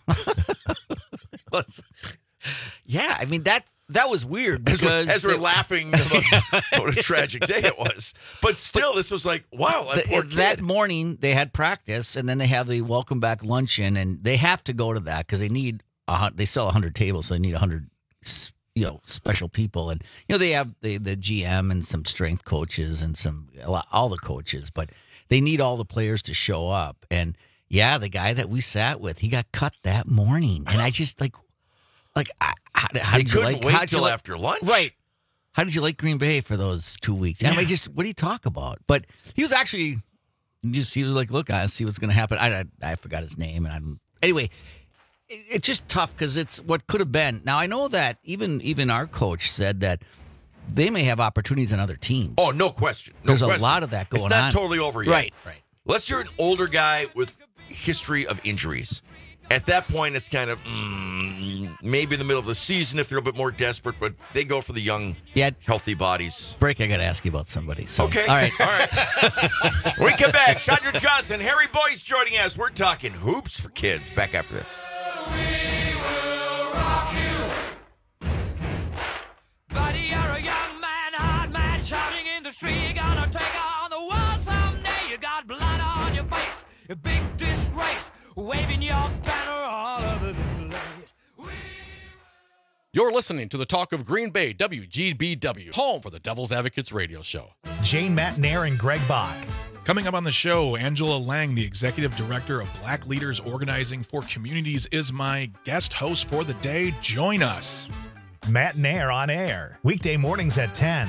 Yeah, I mean, that was weird because as we're laughing about what a tragic day it was. But still, this was like, wow, that morning they had practice and then they have the Welcome Back luncheon and they have to go to that because they sell 100 tables, so they need 100 special people. And they have the GM and some strength coaches and all the coaches, but they need all the players to show up. And the guy that we sat with, he got cut that morning. And I just how did you like? Wait till after lunch, right? How did you like Green Bay for those 2 weeks? Yeah. I mean, what do you talk about? But he was actually he was like, look, I see what's going to happen. I forgot his name, and anyway. It's just tough because it's what could have been. Now, I know that even our coach said that they may have opportunities on other teams. Oh, no question. There's a lot of that going on. It's not totally over yet. Right. Unless you're an older guy with history of injuries. At that point, it's kind of maybe in the middle of the season if they're a bit more desperate, but they go for the young, healthy bodies. Break, I got to ask you about somebody. So. Okay. All right. When we come back, Chandra Johnson, Harry Boyce joining us. We're talking hoops for kids. Back after this. We will rock you. Buddy, you're a young man, hard man, shouting in the street. Gonna take on the world someday. You got blood on your face, a big disgrace, waving your banner all over the place. You're listening to the Talk of Green Bay, WGBW, home for the Devil's Advocates radio show. Jane Matnair and Greg Bach. Coming up on the show, Angela Lang, the Executive Director of Black Leaders Organizing for Communities, is my guest host for the day. Join us. Matt Nair on air, weekday mornings at 10.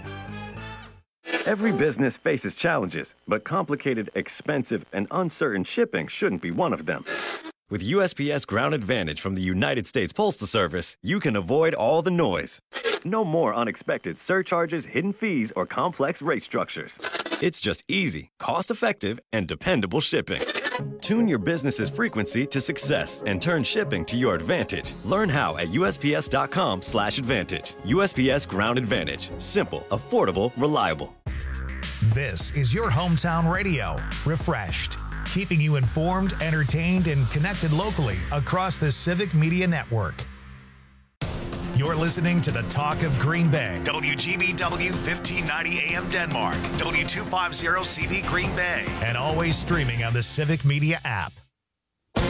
Every business faces challenges, but complicated, expensive, and uncertain shipping shouldn't be one of them. With USPS Ground Advantage from the United States Postal Service, you can avoid all the noise. No more unexpected surcharges, hidden fees, or complex rate structures. It's just easy, cost-effective, and dependable shipping. Tune your business's frequency to success and turn shipping to your advantage. Learn how at USPS.com/advantage. USPS Ground Advantage. Simple, affordable, reliable. This is your hometown radio, Refreshed, keeping you informed, entertained, and connected locally across the Civic Media Network. You're listening to the Talk of Green Bay, WGBW 1590 AM Denmark, W250 CV Green Bay, and always streaming on the Civic Media app.